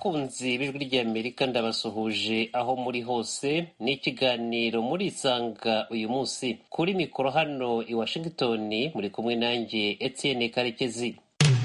bakunzi b'ijwi ry'Amerika ndabasuhuje aho muri hose. Ni ikiganiro muri Isanga uyu munsi. Kuri mikoro hano i Washington muri kumwe nanjye Etienne Karekezi.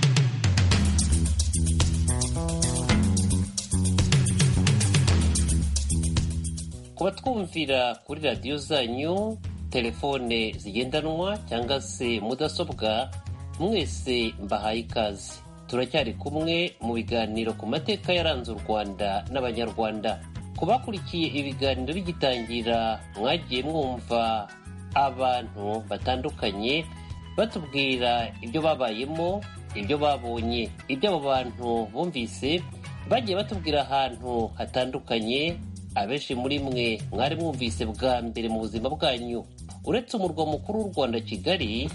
Kuba twumvira kuri radiyo zanyu, telefone zigendanwa cyangwa se mudasobwa, mwese mbahaye ikaze. Turacyari kumwe mu biganiro ku mateka yaranze u Rwanda n'Abanyarwanda. Ku bakurikiye ibiganiro bigitangira, mwagiye mwumva abantu batandukanye batubwira ibyo babayemo, ibyo babonye, ibyo abo bantu bumvise. Bagiye batubwira ahantu hatandukanye, abenshi muri mwe mwari mwumvise bwa mbere mu buzima bwanyu. Uretse umurwa mukuru w'u Rwanda Kigali,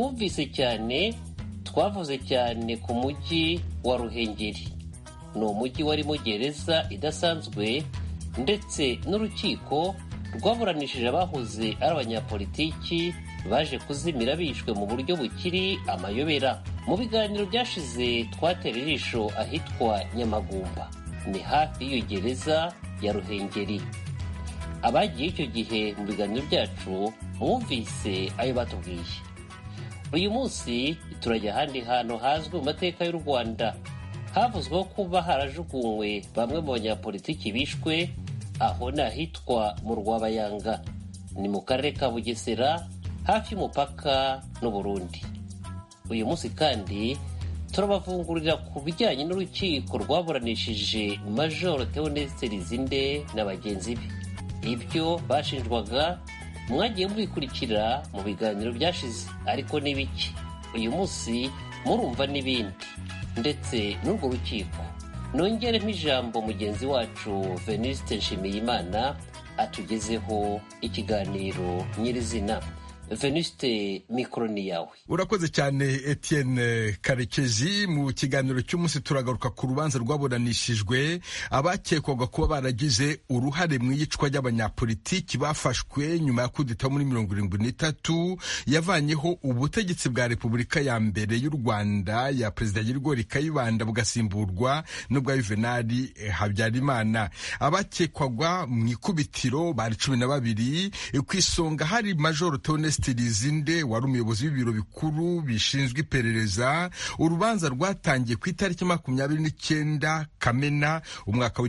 twavuze cyane ku mujyi wa Ruhengeri. Ni umujyi warimo gereza idasanzwe ndetse n'urukiko rwaburanishije abahoze ari abanyapolitiki baje kuzimira bishwe mu buryo bukiri amayobera. Mu biganiro byashize twatera ijisho ahitwa Nyamagumba, ni hafi y'iyo gereza ya Ruhengeri. Abagiye icyo gihe mu biganiro byacu mwumvise ayo batubwiye. Uyu munsi turajya ahandi hantu hazwi mu mateka y'u Rwanda. Havuzweho kuba harajugunywe bamwe mu banyapolitiki bishwe, aho ni ahitwa mu Rwabayanga, ni mu karere ka Bugesera hafi y'umupaka n'u Burundi. Uyu munsi kandi turabavungurira ku bijyanye n'urukiko rwaburanishije Major Theoneste Lizinde na bagenzi be. Ibyo bashinjwaga mwagiye mubikurikira mu biganiro byashize, ariko ni biki. Uyu munsi murumva n'ibindi, ndetse n'urwo rukiko. Nongeremo ijambo mugenzi wacu Venuste Nshimiyimana atugezeho ikiganiro nyirizina. Venuste, mikoro ni yawe. Urakoze cyane Etienne Karekezi. Mu kiganiro cy'umunsi turagaruka ku rubanza rwaburanishijwe abakekwaga kuba baragize uruhare mu iyicwa ry'abanyapolitiki bafashwe nyuma ya kudeta muri 1973 yavanyeho ubutegetsi bwa Repubulika ya mbere y'u Rwanda ya Perezida Girigori Kayibanda bugasimburwa n'ubwa Juvenal Habyarimana. Abakekwagwa mu ikubitiro bari 12. Ku isonga hari Major Theoneste Lizinde wari umuyobozi w'ibiro bikuru bishinzwe iperereza. Urubanza rwatangiye ku itariki 29 Kamena umwaka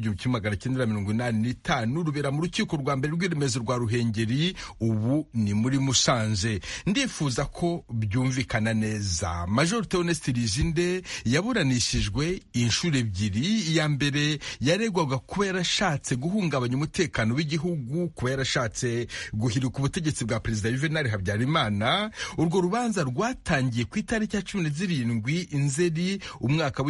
w'1985 rubera mu rukiko rwa mbere rw'iremezo rwa Ruhengeri, ubu ni muri Musanze. Ndifuza ko byumvikana neza. Major Theoneste Lizinde yaburanishijwe inshuro ebyiri. Iya mbere yaregwaga kuba yarashatse guhungabanya umutekano w'igihugu, kuba yarashatse guhirika ubutegetsi bwa Perezida Juvenal Habyarimana. Urwo rubanza rwatangiye ku itariki ya 17 Nzeri umwaka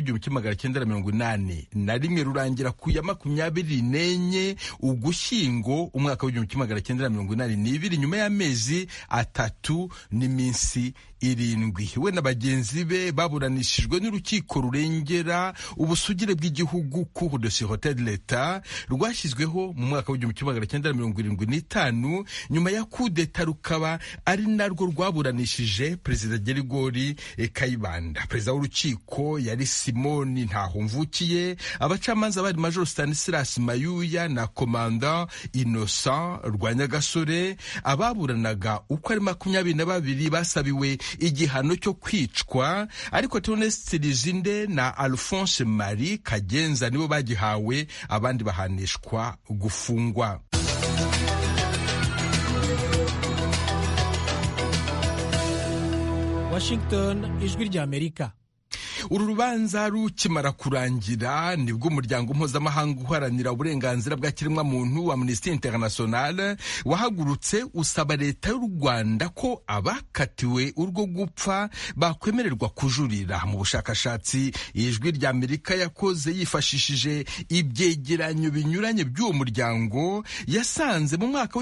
w'1981 rurangira ku ya 24 Ugushyingo umwaka w'1982, nyuma y'amezi 3 n'iminsi 7. We na bagenzi be baburanishijwe n'urukiko rurengera ubusugire bw'igihugu Cour de Sûreté de l'État rwashyizweho mu mwaka w'1975 nyuma ya kudeta, rukaba ari narwo rwaburanishije Perezida Girigori Kayibanda. Perezida w'urukiko yari Simoni Ntahomvukiye. Abacamanza bari Major Stanislas Mayuya na Komanda Innocent Rwanyagasore. Ababuranaga uko ari 22 basabiwe igihano cyo kwicwa, ariko Theoneste Lizinde na Alphonse Marie Kagenza nibo bagihawe, abandi bahanishwa gufungwa. Washington, ijwi ry'Amerika. Uru rubanza rukimara kurangira nibwo umuryango mpuzamahanga uharanira uburenganzira bwa kiremwa muntu Amnesty International wahagurutse usaba leta y'u Rwanda ko abakatiwe urwo gupfa bakwemererwa kujurira. Mu bushakashatsi ijwi ry'Amerika yakoze yifashishije ibyegeranyo binyuranye by'uwo muryango, yasanze mu mwaka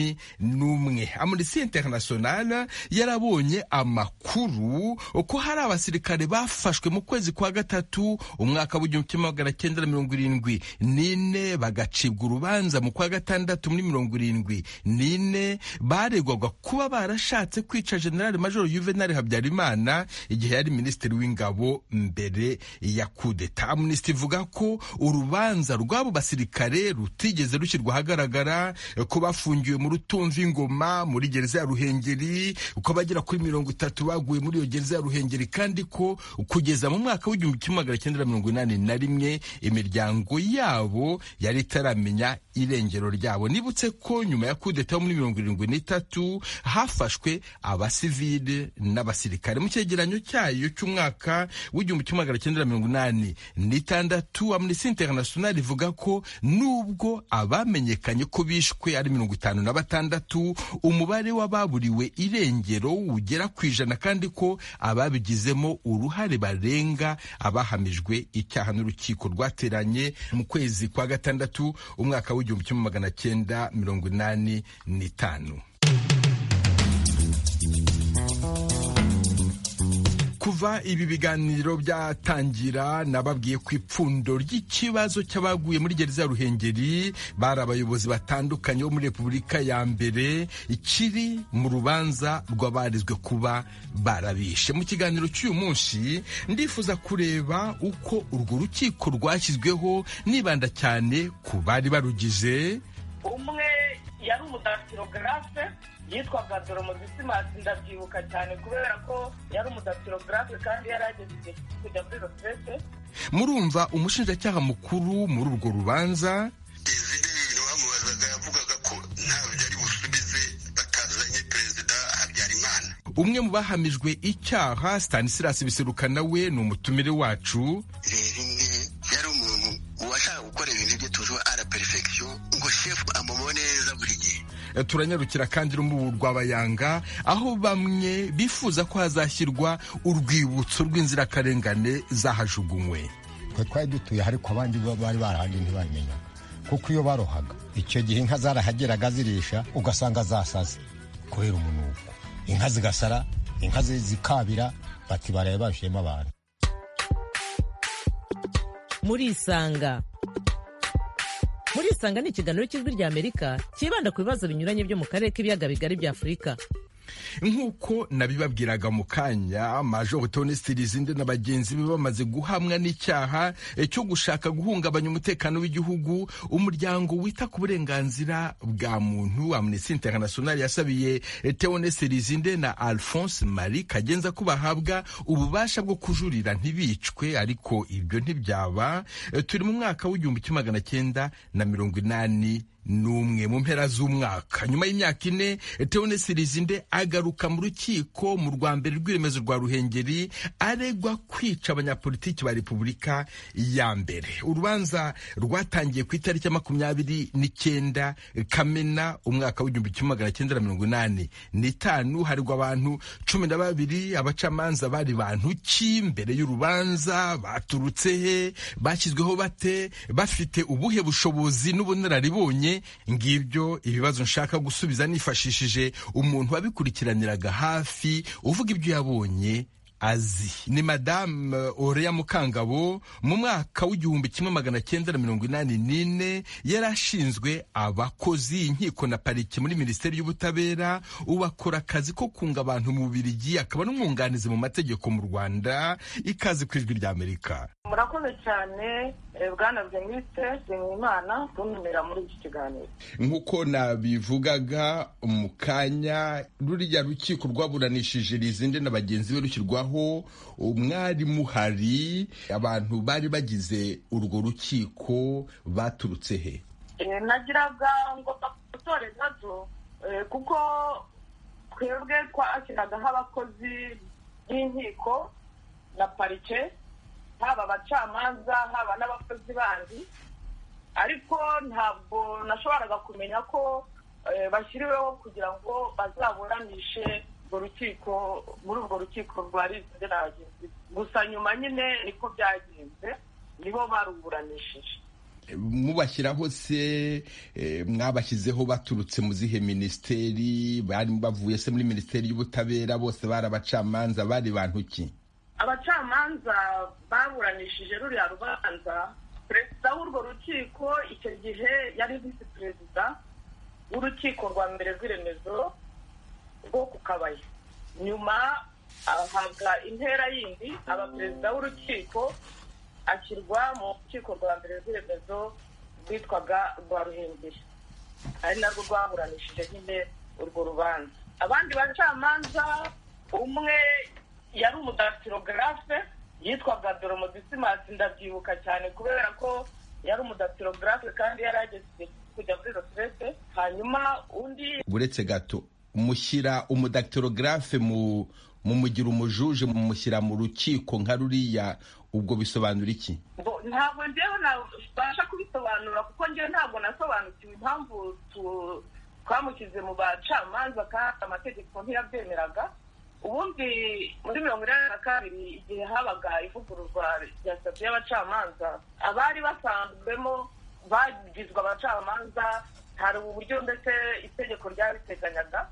w'1981 Amnesty International yarabonye amakuru ko hari abasirikare bafashwe mu kwezi kwa gatatu umwaka w'igihumbi kimwe magana cyenda na 74 bagacibwa urubanza mu kwa gatandatu muri 74 baregwaga kuba barashatse kwica General Major Juvenal Habyarimana igihe yari minisitiri w'ingabo mbere ya kudeta. Amnesty ivuga ko urubanza rw'abo basirikare rutigeze rushyirwa ahagaragara, ko bafungiwe mu Rutumva Ingoma muri gereza ya Ruhengeri, uko bagera kuri 30 baguye muri iyo gereza ya Ruhengeri, kandi ko kugeza mu mwaka w'igihumbi kimwe magana cyenda na 81 imiryango yabo yari itaramenya irengero ryabo. Nibutse ko nyuma ya kudeta muri 73 hafashwe abasivile n'abasirikare. Mu cyegeranyo cyayo cy'umwaka w'igihumbi kimwe magana cyenda na 86 Amnesty International ivuga ko nubwo abamenyekanye ko bishwe ari 56, umubare w'ababuriwe irengero ugera ku 100, kandi ko ababigizemo uruhare barenga abahamijwe icyaha n'urukiko rwateranye mu kwezi kwa gatandatu umwaka w'igihumbi kimwe magana cyenda 85. Kuva ibi biganiro byatangira nababwiye ku ipfundo ry'ikibazo cy'abaguye muri gereza ya Ruhengeri bari abayobozi batandukanye bo muri Repubulika ya mbere, ikiri mu rubanza rw'abarizwe kuba barabishe. Mu kiganiro cy'uyu munsi ndifuza kureba uko urwo rukiko rwashyizweho, nibanda cyane ku bari barugize. Umwe yari umudatirogarafe yitwaga Doromozisimas, ndabyibuka cyane kubera ko yari umudatirogarafe kandi yari ageze igihe kujya muri retraite. Murumva umushinjacyaha mukuru muri urwo rubanza izindi bintu bamubazaga yavugaga ko ntabwo ari busubize batazanye Perezida Habyarimana. Umwe mu bahamijwe icyaha Stanislas Biseruka nawe ni umutumire wacu. Yari umuntu washaka gukora ibintu bye toujours à la perfection, ngo chef amubone neza buri gihe. Turanyarukira kandi mu Rwabayanga, aho bamwe bifuza ko hazashyirwa urwibutso rw'inzirakarengane zahajugunywe. Twari dutuye ariko abandi bari barahandi ntibamenya, kuko iyo barohaga icyo gihe inka zarahageraga zirisha ugasanga zasaze kubera umunuko, inka zigasara, inka zikabira, bati baraye bashema abantu. Murisanga ni ikiganiro cy'Ijwi ry'Amerika kibanda ku bibazo binyuranye byo mu karere k'ibiyaga bigari bya Afurika. Nk'uko nabibabwiraga mu kanya, Major Theoneste Lizinde na bagenzi be bamaze guhamwa n'icyaha cyo gushaka guhungabanya umutekano w'igihugu, umuryango wita ku burenganzira bwa muntu Amnesty International yasabiye Theoneste Lizinde na Alphonse Marie Kagenza ko bahabwa ububasha bwo kujurira ntibicwe, ariko ibyo ntibyaba. Turi mu mwaka w'igihumbi kimwe magana cyenda na 80 n'umwe mu mpera z'umwaka. Nyuma y'imyaka 4 Theoneste Lizinde agaruka mu rukiko mu rwa mbere rw'iremezo rwa Ruhengeri aregwa kwica abanyapolitiki ba Repubulika ya mbere. Urubanza rwatangiye ku itariki ya 29 Kamena umwaka w'igihumbi kimwe magana cyenda na 85. Haregwa abantu 12. Abacamanza bari bantu ki mbere y'urubanza? Baturutse he? Bashyizweho bate? Bafite ubuhe bushobozi n'ubunararibonye? Ngibyo ibibazo nshaka gusubiza nifashishije umuntu wabikurikiraniraga hafi, uvuga ibyo yabonye azi. Ni Madame Orea Mukangabo. Mu mwaka w'igihumbi kimwe magana cyenda na 84 yari ashinzwe abakozi, inkiko na pariki muri Minisiteri y'Ubutabera. Ubakora akazi ko kunga abantu mu Bubiligi, akaba n'umwunganizi mu mategeko mu Rwanda. Ikaze ku Ijwi ry'Amerika. Murakoze cyane Bwana Venuste Nshimiyimana kuntumira muri iki kiganiro. Nk'uko nabivugaga mu kanya, ruriya rukiko rwaburanishije Lizinde na bagenzi be rushyirwaho, umwari muhari, abantu bari bagize urwo rukiko baturutse he? Nagiraga ngo batore gato kuko twebwe twashyiragaho abakozi b'inkiko na parike, haba abacamanza haba n'abakozi bandi, ariko ntabwo nashoboraga kumenya ko bashyiriweho kugira ngo bazaburanishe urukiko muri urwo rukiko rwa Lizinde na bagenzi. Gusa nyuma nyine niko byagenze, nibo baruburanishije. Mubashyiraho se mwabashyizeho baturutse mu zihe minisiteri? Bari bavuye se muri Minisiteri y'Ubutabera? Bose bari abacamanza? Bari bantu ki? abacamanza baburanishije ruriya rubanza, perezida w'urwo rukiko icyo gihe yari visi perezida w'urukiko rwa mbere rw'iremezo rwo ku Kabaya. Nyuma ahabwa intera yindi, aba perezida w'urukiko ashyirwa mu rukiko rwa mbere rw'iremezo rwitwaga rwa Ruhengeri, ari narwo rwaburanishije nyine urwo rubanza. Abandi bacamanza, umwe yari umudatirogarafe yitwaga Doromo Dismas, ndabyibuka cyane kubera ko yari umudatirogarafe kandi yari ageze kujya muri retraite. Hanyuma undi, uretse gato, mushyira umudatirogarafe mu mugira umujuje, mushyira mu rukiko nka ruriya, ubwo bisobanura iki? Ntabwo njyewe nabasha kubisobanura kuko njyewe ntabwo nasobanukiwe impamvu twamushyize mu bacamanza kandi amategeko ntiyabyemeraga. Ubundi muri 1982 igihe habaga ivugururwa rya sitati y'abacamanza, abari basanzwemo bagizwe abacamanza, hari uburyo ndetse itegeko ryabiteganyaga,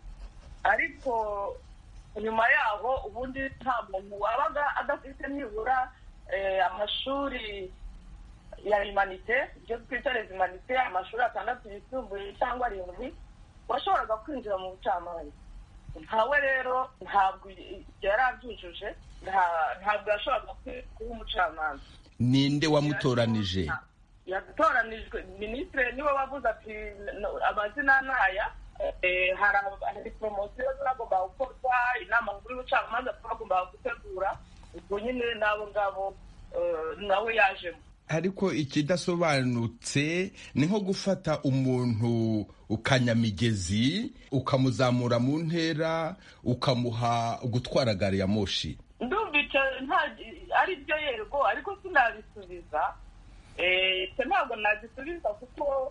ariko nyuma yaho ubundi nta muntu wabaga adafite nibura amashuri ya humanite, ibyo twita les humanite, amashuri 6 yisumbuye cyangwa 7, washoboraga kwinjira mu bucamanza. Ntawe rero ntabwo yari abyujuje, ntabwo yashoboraga kuba umucamanza. Ninde wamutoranije? Yatoranijwe, minisitiri niwe wavuze ati amazina n'aya, hari poromosiyo zagomba gukorwa, inama nkuru y'ubucamanza twagomba gutegura, ubwo nyine n'abo ngabo nawe yajemo. Ariko ikidasobanutse ni nko gufata umuntu ukanyamigezi ukamuzamura mu ntera ukamuha gutwara gari ya moshi. Ndumva ari byo yego, ariko sinabisubiza. Ntabwo nagisubiza kuko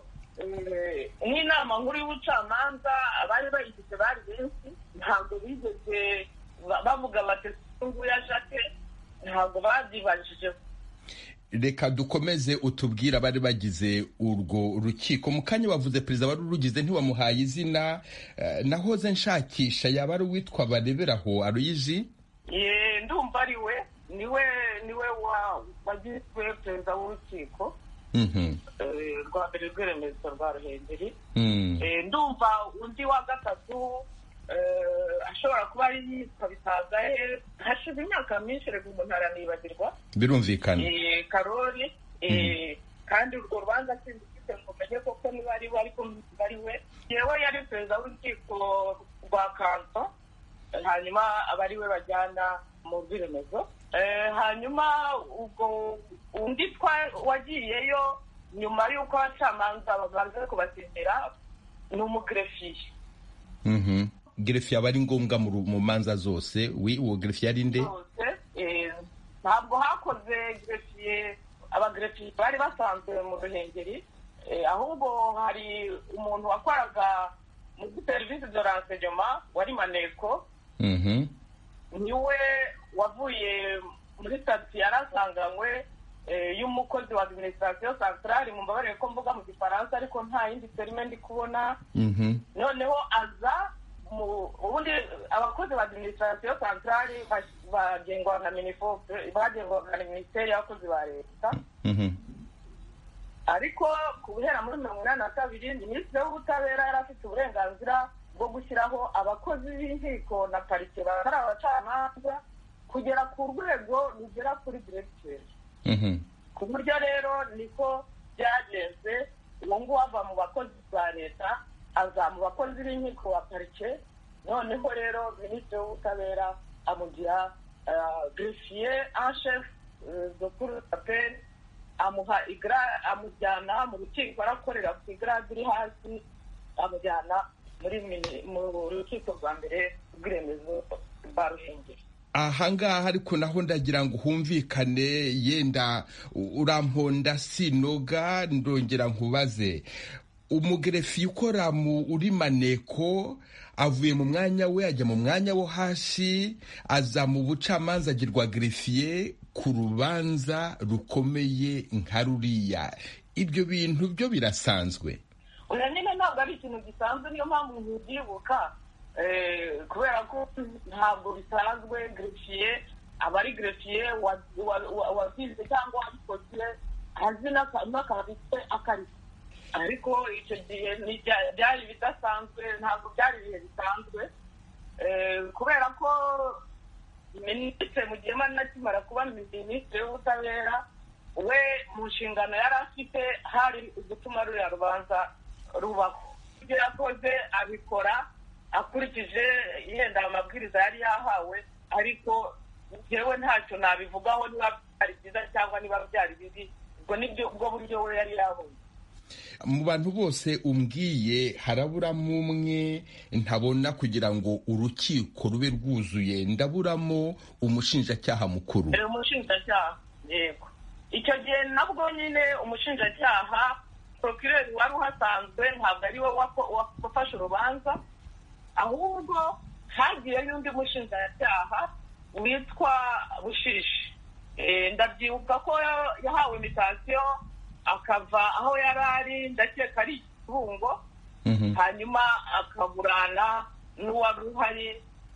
n'inama nkuru y'ubucamanza abari bayigize bari benshi, ntabwo bigeze bavuga bati nguya Jacques, ntabwo babyibajije. Reka dukomeze utubwira abari bagize urwo rukiko. Mu kanya bavuze perezida wari urugize ntiwamuhaye izina, nahoze nshakisha yaba ari uwitwa Bareberaho Aloyizi. Ndumva ari we, niwe wagizwe perezida w'urukiko rwa mbere rw'iremezo rwa Ruhengeri. Ndumva undi wa gatatu ashobora kuba ari yitwa Bitagahe, hashize imyaka myinshi rego umuntu aranibagirwa. Birumvikana. Karoli, kandi urwo rubanza sindifite ngo menye koko niba ari we, ariko ari we. Yewe yari perezida w'urukiko rwa Kanto, hanyuma aba ari we bajyana mu rw'iremezo. Hanyuma ubwo undi wagiyeyo nyuma y'uko abacamanza babanze kubasinyira ni umugerefiye. Gerefiye aba ari ngombwa mu manza zose. Uwo gerefiye ari nde? Ntabwo hakoze gerefiye, abagerefiye bari basanzwe mu Ruhengeri, ahubwo hari umuntu wakoraga muri serivisi de renseignement wari Maneko. Niwe wavuye muri stati yarasanganywe y'umukozi wa administration centrale, mu mbabarire ko mvuga mu Gifaransa ariko nta yindi terme ndi kubona. Noneho aza ubundi abakozi ba administration centrale bagengwa na Minifope, bagengwa na Minisiteri y'abakozi ba leta. Ariko kubuhera muri 1982 Minisitiri w'Ubutabera yari afite uburenganzira bwo gushyiraho abakozi b'inkiko na parike batari abacamanza kugera ku rwego rugera kuri directeur. Ku buryo rero niko byagenze, uwo nguwo ava mu bakozi ba leta aza mu bakozi b'inkiko wa parike. Noneho rero Minisitiri w'Ubutabera amugira greffier en chef de cour d'appel, amuha amujyana mu rukiko, arakorera ku igrade iri hasi, amujyana mu rukiko rwa mbere rw'iremezo rwa Ruhengeri. Ahangaha ariko naho ndagira ngo humvikane, yenda uramponda sinoga, ndongera nkubaze. Umugerefiye ukora uri Maneko avuye mu mwanya we ajya mu mwanya wo hasi, aza mu bucamanza agirwa gerefiye ku rubanza rukomeye nka ruriya. Ibyo bintu byo birasanzwe? Oya, nyine ntabwo ari ikintu gisanzwe, niyo mpamvu ntibyibuka, kubera ko ntabwo bisanzwe gerefiye aba ari greffier wabyize cyangwa wabikoze azi n'akazi ke akari. Ariko icyo gihe byari bidasanzwe, ntabwo byari ibihe bisanzwe, kubera ko minisitiri Mugema nakimara kuba minisitiri w'ubutabera, we mu nshingano yari afite hari gutuma ruriya rubanza rubaho. Ibyo yakoze abikora akurikije yenda amabwiriza yari yahawe, ariko njyewe ntacyo nabivugaho niba byari byiza cyangwa niba byari bibi, ubwo nibyo ubwo buryo we yari yabonye. Mu bantu bose umbwiye haraburamo umwe ntabona kugira ngo urukiko rube rwuzuye, ndaburamo umushinjacyaha mukuru. Umushinjacyaha, yego. Icyo gihe nabwo nyine umushinjacyaha procureur wari uhasanzwe ntabwo ari we wafashe urubanza, ahubwo hagiye n'undi mushinjacyaha witwa Bushishi. Ndabyibuka ko yahawe invitation akava aho yari ari, ndakeka ari Kibungo, hanyuma akaburana n'uwari uhari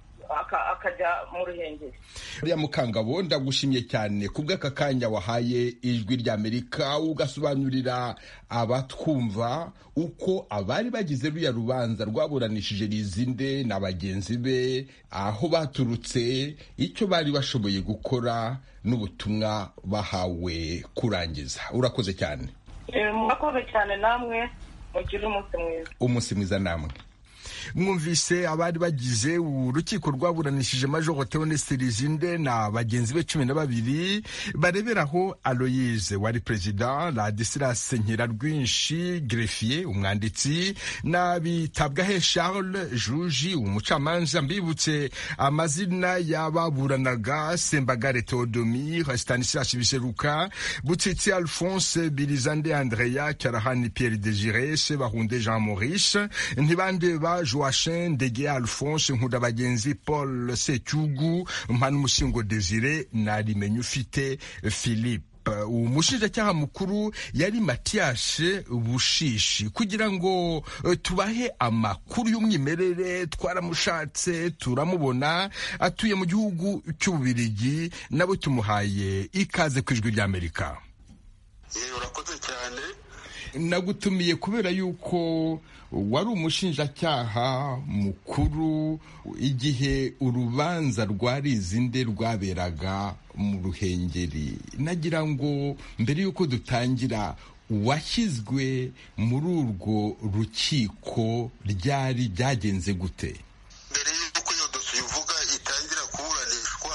akajya mu Ruhengeri. Uriya Mukangabo, ndagushimye cyane kubw'aka kanya wahaye Ijwi ry'Amerika ugasobanurira abatwumva uko abari bagize ruriya rubanza rwaburanishije Lizinde na bagenzi be, aho baturutse, icyo bari bashoboye gukora n'ubutumwa bahawe kurangiza. Urakoze cyane. Murakoze cyane namwe, mugire umunsi mwiza. Umunsi mwiza namwe. Mwumvise abari bagize urukiko rwaburanishije Major Theoneste Lizinde na bagenzi be 12 bareberaho Aloyize wari president, Ladislas Nkirarwinshi greffier umwanditsi, na Bitabwahe Charles Juji umucamanza. Mbibutse amazina y'ababuranaga: Sembagare Theodomir, Stanislas Biseruka, Butsitsi Alphonse, Bilizande Andrea, Karahani Pierre Désiré, Sebahunde Jean Maurice, Ntibande ba Joachim Ndege Alphonse, Nkudabagenzi Paul Secyugu, Mpanumushingo Désiré na Rimenyufite Philippe. Umushinjacyaha mukuru yari Mathias Bushishi. Kugira ngo tubahe amakuru y'umwimerere, twaramushatse turamubona, atuye mu gihugu cy'Ububiligi, nabo tumuhaye ikaze ku Ijwi ry'Amerika. Urakoze cyane. Nagutumiye kubera yuko wari umushinjacyaha mukuru igihe urubanza rwa Lizinde rwaberaga mu Ruhengeri. Nagira ngo mbere yuko dutangira, washyizwe muri urwo rukiko ryari byagenze gute? Mbere yuko iyo dosiye uvuga itangira kuburanishwa,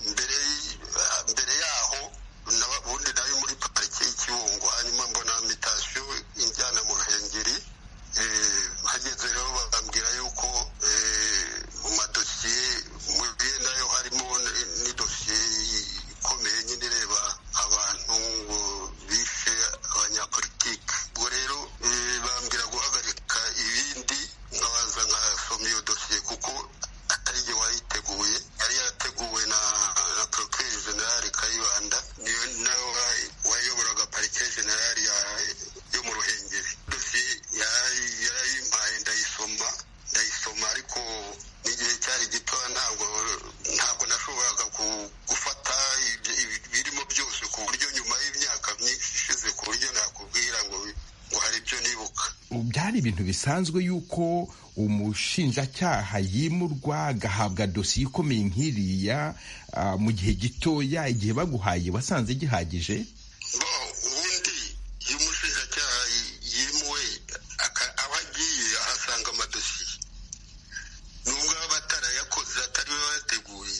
mbere yaho ubundi nayo muri parike y'Ikibungo, hanyuma mbona invitation injyana mu Ruhengeri. Hageze rero bakambwira yuko mu madosiye muri nayo harimo n'idosiye ikomeye nyine ireba abantu bishe abanyapolitike. Ubwo rero bambwira guhagarika ibindi nkabanza nkasoma iyo dosiye kuko atari jye wayiteguye, yari yateguwe na Procureur General Kayibanda, niyo nayo wayoboraga Parike General yo mu Ruhengeri. Dosiye yarayimpaye ndayisoma, ariko n'igihe cyari gito ntabwo nashoboraga gufata birimo byose, ku buryo nyuma y'imyaka myinshi ishize ku buryo nakubwira ngo hari ibyo nibuka. Byari ibintu bisanzwe yuko umushinjacyaha yimurwa agahabwa dosiye ikomeye nk'iriya mu gihe gitoya. Igihe baguhaye wasanze gihagije? Ubundi iyo umushinjacyaha yimuwe aho agiye ahasanga amadosiye, nubwo aba batarayakoze atari we bateguye,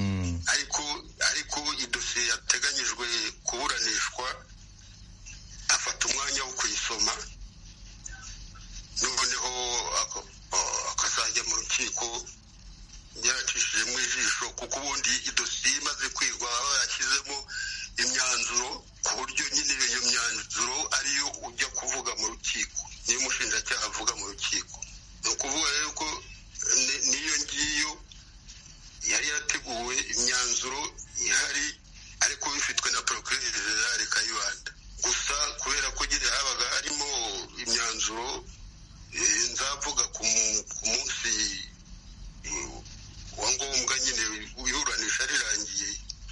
ariko idosiye yateganyijwe kuburanishwa afata umwanya wo kuyisoma, noneho akazajya mu rukiko yaracishijemo ijisho, kuko ubundi idosiye imaze kwigwa aba yashyizemo imyanzuro, ku buryo nyine iyo myanzuro ariyo ujya kuvuga mu rukiko, niyo umushinjacyaha avuga mu rukiko. Ni ukuvuga rero ko n'iyo ngiyo yari yateguwe, imyanzuro ihari, ariko bifitwe na Procureur General Kayibanda. Gusa kubera ko nyine habaga harimo imyanzuro, nzavuga ku munsi wa ngombwa nyine iburanisha rirangiye,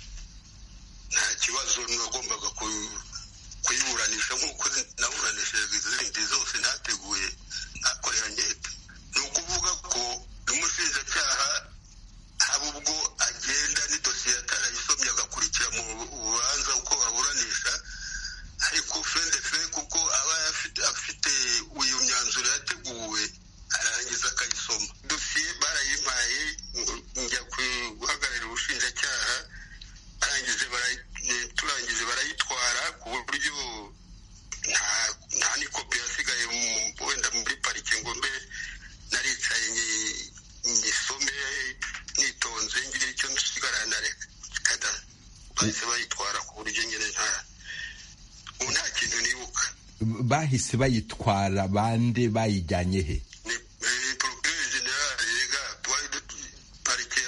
bahise bayitwara ku buryo nyine nta kintu nibuka. Bahise bayitwara bande bayijyanye he? Ni procureur general yega twari parike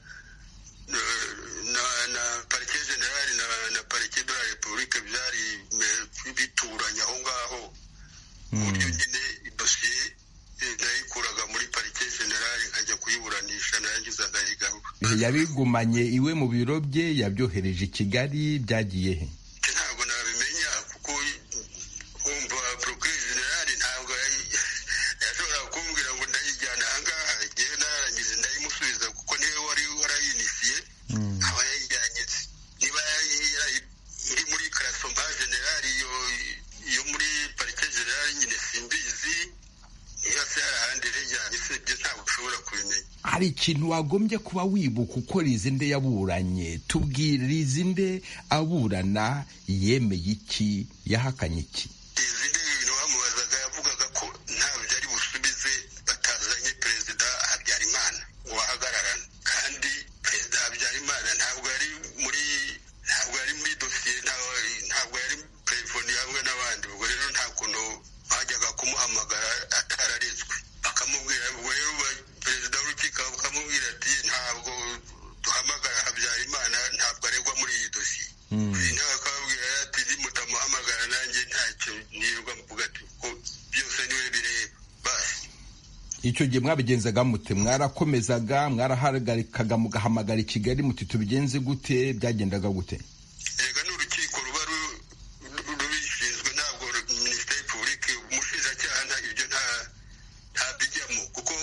na parike general na parike de la Republique byari bituranye aho ngaho. Uburyo nyine idosiye nayikuraga muri parike general nkajya kuyiburanisha narangiza ndayigarura. Yabigumanye iwe mu biro bye, yabyohereje i Kigali, byagiye he? Ntabwo nabimenya kuko umva procureur general ntabwo yashobora kumbwira ngo ndayijyana ahangaha, ngewe narangije ndayimusubiza kuko niwe wari warayinisiye aba yayijyanye. Niba iri muri karasoma general yo muri parike general nyine simbizi, iyo se hari ahandi yajyanye se ibyo ntabwo ushobora kubimenya. Hari ikintu wagombye kuba wibuka uko Rizinde yaburanye. Tubwire Rizinde aburana yemeye iki, yahakanye iki? Rizinde ibintu bamubazaga yavugaga ko ntabyo ari busubize batazanye perezida Habyarimana ngo bahagararane, kandi perezida Habyarimana ntabwo yari muri dosiye, ntabwo yari telefoni hamwe n'abandi. Ubwo rero nta kuntu bajyaga kumuhamagara atararezwe bakamubwira. Ubwo rero perezida w'urukiko bakamubwira ati ntabwo duhamagara Habyarimana, ntabwo aregwa muri iyi dosiye. Nawe akababwira ati nimutamuhamagara nanjye ntacyo nirirwa mvuga ati ko byose niwe bireba basi. Icyo gihe mwabigenzaga mute? Mwarakomezaga, mwarahagarikaga mugahamagara i Kigali muti tubigenze gute? Byagendaga gute? Ega n'urukiko ruba rubishinzwe, ntabwo minisiteri publique umushinjacyaha ibyo ntabijyamo kuko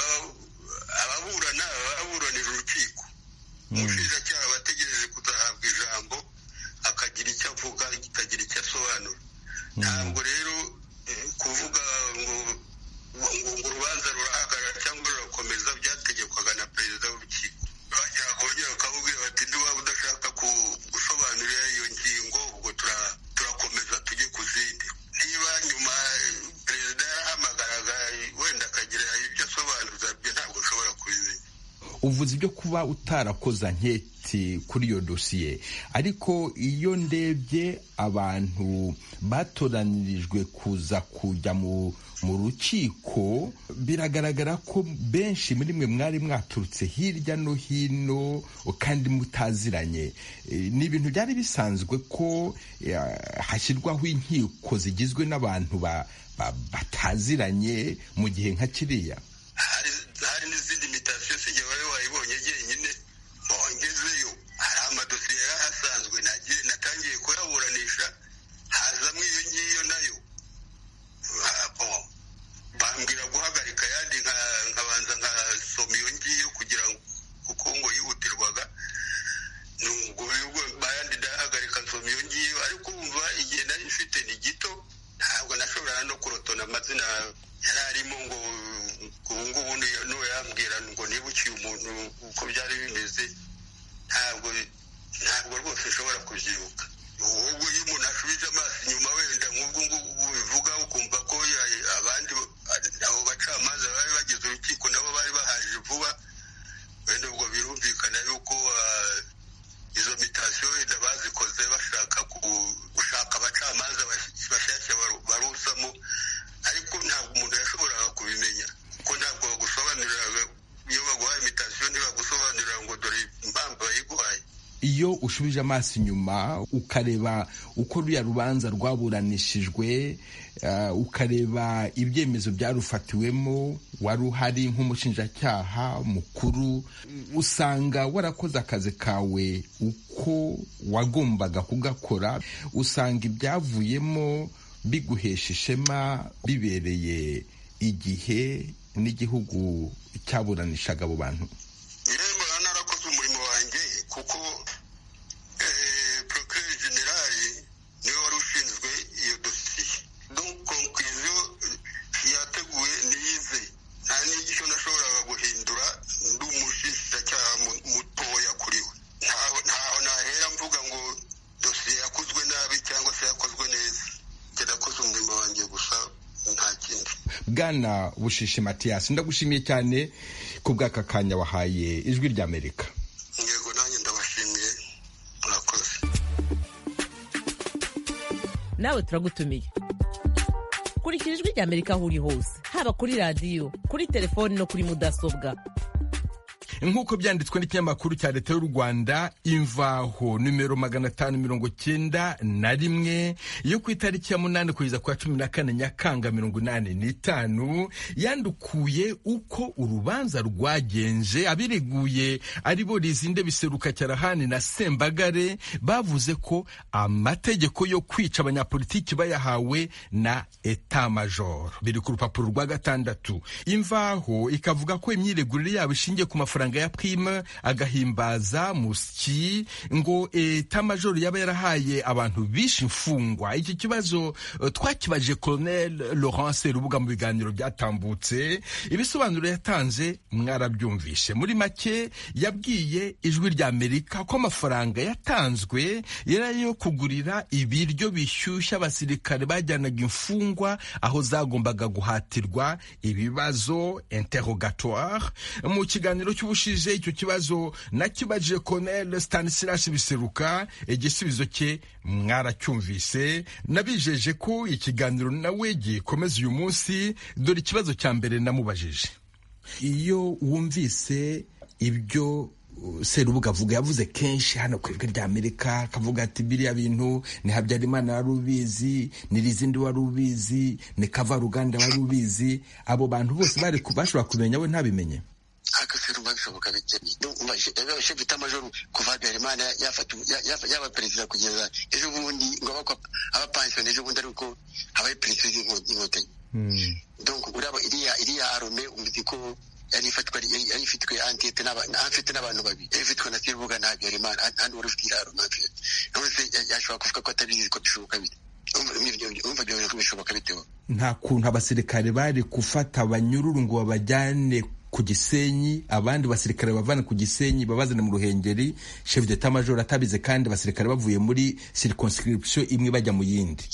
ababuranira urukiko. Umushinjacyaha bategereje kuzahabwa ijambo akagira icyo avuga, akagira icyo asobanura. Ntabwo rero kuvuga ngo urubanza rurahagarara cyangwa rurakomeza byategekwaga na perezida w'urukiko. Bongera bakabubwira bati niba udashaka gusobanurira iyo ngingo ubwo turakomeza tujye ku zindi. Niba nyuma perezida yarahamagaraga wenda akagira ibyo asobanuza, byo ntabwo ushobora kubimenya. Uvuze ibyo kuba utarakoza nketi kuri iyo dosiye, ariko iyo ndebye abantu batoranirijwe kuza kujya mu rukiko, biragaragara ko benshi muri mwe mwari mwaturutse hirya no hino kandi mutaziranye. Ni ibintu byari bisanzwe ko hashyirwaho inkiko zigizwe n'abantu bataziranye mu gihe nka kiriya. Hari n'izindi mitasiyo sijya wari wayibonye jyenyine bongezeyo. Hari amadosiye yari ahasanzwe natangiye kuyaburanisha, hazamo iyo ngiyo nayo bambwira guhagarika ayandi nkabanza nkasoma iyo ngiyo kugira ngo kuko ngo yihutirwaga. Nubwo bayandi ndahagarika nsoma iyo ngiyo, ariko wumva igihe nari mfite ni gito, ntabwo nashobora no kurotona amazina yari arimo ngo ubungubu n'uwo yambwira ngo nibukiye umuntu uko byari bimeze, ntabwo rwose ushobora kubyibuka. Ubwo iyo umuntu ashubije amaso inyuma wenda nk'ubwo ngubu bivuga ukumva ko abandi abo bacamanza bari bagize urukiko nabo bari bahaje vuba, wenda ubwo birumvikana yuko izo mitasiyo wenda bazikoze bashaka gushaka abacamanza bashyashya barusamo, ariko ntabwo umuntu yashoboraga kubimenya kuko ntabwo bagusobanuriraga. Iyo baguhaye imitasiyo ntibagusobanurira ngo dore impamvu bayiguhaye. Iyo ushubije amaso inyuma ukareba uko ruriya rubanza rwaburanishijwe, ukareba ibyemezo byarufatiwemo, wari uhari nk'umushinjacyaha mukuru, usanga warakoze akazi kawe uko wagombaga kugakora, usanga ibyavuyemo biguhesha ishema, bibereye igihe n'igihugu cyaburanishaga abo bantu. Irembo narakoze umurimo wanjye kuko procureur general niwe wari ushinzwe iyo dosiye. Donc conclusion yateguye niyize, nta n'igisho nashoboraga guhindura. Ndi umushinjacyaha mutoya kuri we, ntaho nahera mvuga ngo dosiye yakozwe nabi cyangwa se yakozwe neza. Njye nakoze umurimo wanjye gusa, nta kindi. Bwana Bushishi Mathias, ndagushimiye cyane ku bw'aka kanya wahaye Ijwi ry'Amerika. Yego nanjye ndabashimiye, murakoze. nawe turagutumiye. Kurikira Ijwi ry'Amerika aho uri hose, haba kuri radiyo, kuri telefoni no kuri mudasobwa. nk'uko byanditswe n'ikinyamakuru cya leta y'u Rwanda Imvaho numero 591 yo ku itariki ya 8 kugeza kwa 14 Nyakanga 1985 yandukuye uko urubanza rwagenje. Abireguye ari bo Lizinde Biseruka Cyarahani na Sembagare bavuze ko amategeko yo kwica abanyapolitiki bayahawe na Etat Major. Biri ku rupapuro rwa 6. Imvaho ikavuga ko imyiregurire yabo ishingiye ku mafaranga ya prime agahimbaza musyi ngo Etat Major yaba yarahaye abantu bishe imfungwa. Iki kibazo twakibaje Colonel Laurence Rubuga mu biganiro byatambutse. Ibisobanuro yatanze mwarabyumvishe. Muri make yabwiye Ijwi ry'Amerika ko amafaranga yatanzwe yarayo kugurira ibiryo bishyushya abasirikare bajyanaga imfungwa aho zagombaga guhatirwa ibibazo interrogatoire. Mu kiganiro cy'ubushize icyo kibazo nakibajije Colonel Stanislas Biseruka, igisubizo cye mwaracyumvise. Nabijeje ko ikiganiro nawe gikomeza uyu munsi. Dore ikibazo cya mbere namubajije. Iyo wumvise ibyo Serubuga avuga, yavuze kenshi hano ku Ijwi ry'Amerika, akavuga ati biriya bintu ni Habyarimana wari ubizi, ni Lizinde wari ubizi, ni Kavaruganda wari ubizi, abo bantu bose bari bashobora kumenya we ntabimenye. Akaserubuga bishoboka bikeni chef d'Etat Major kuva Habyarimana yaba perezida kugeza ejo bundi ngo abapensione ejo bundi ariko abaye perezida y'inkotanyi. Donc uraba iriya arome umuziko yari ifitwe antete n'abantu babiri, ifitwe na Serubuga na Habyarimana, kandi wari ufite iraro mafia none yashobora kuvuga ko atabizi ko bishoboka bite. Umva byo bishoboka biteho. Nta kuntu abasirikare bari gufata abanyururu ngo babajyane ku Gisenyi, abandi basirikare bavana ku Gisenyi babazana mu Ruhengeri, chef d'Etat Major atabize, kandi abasirikare bavuye muri circonscription imwe bajya mu yindi.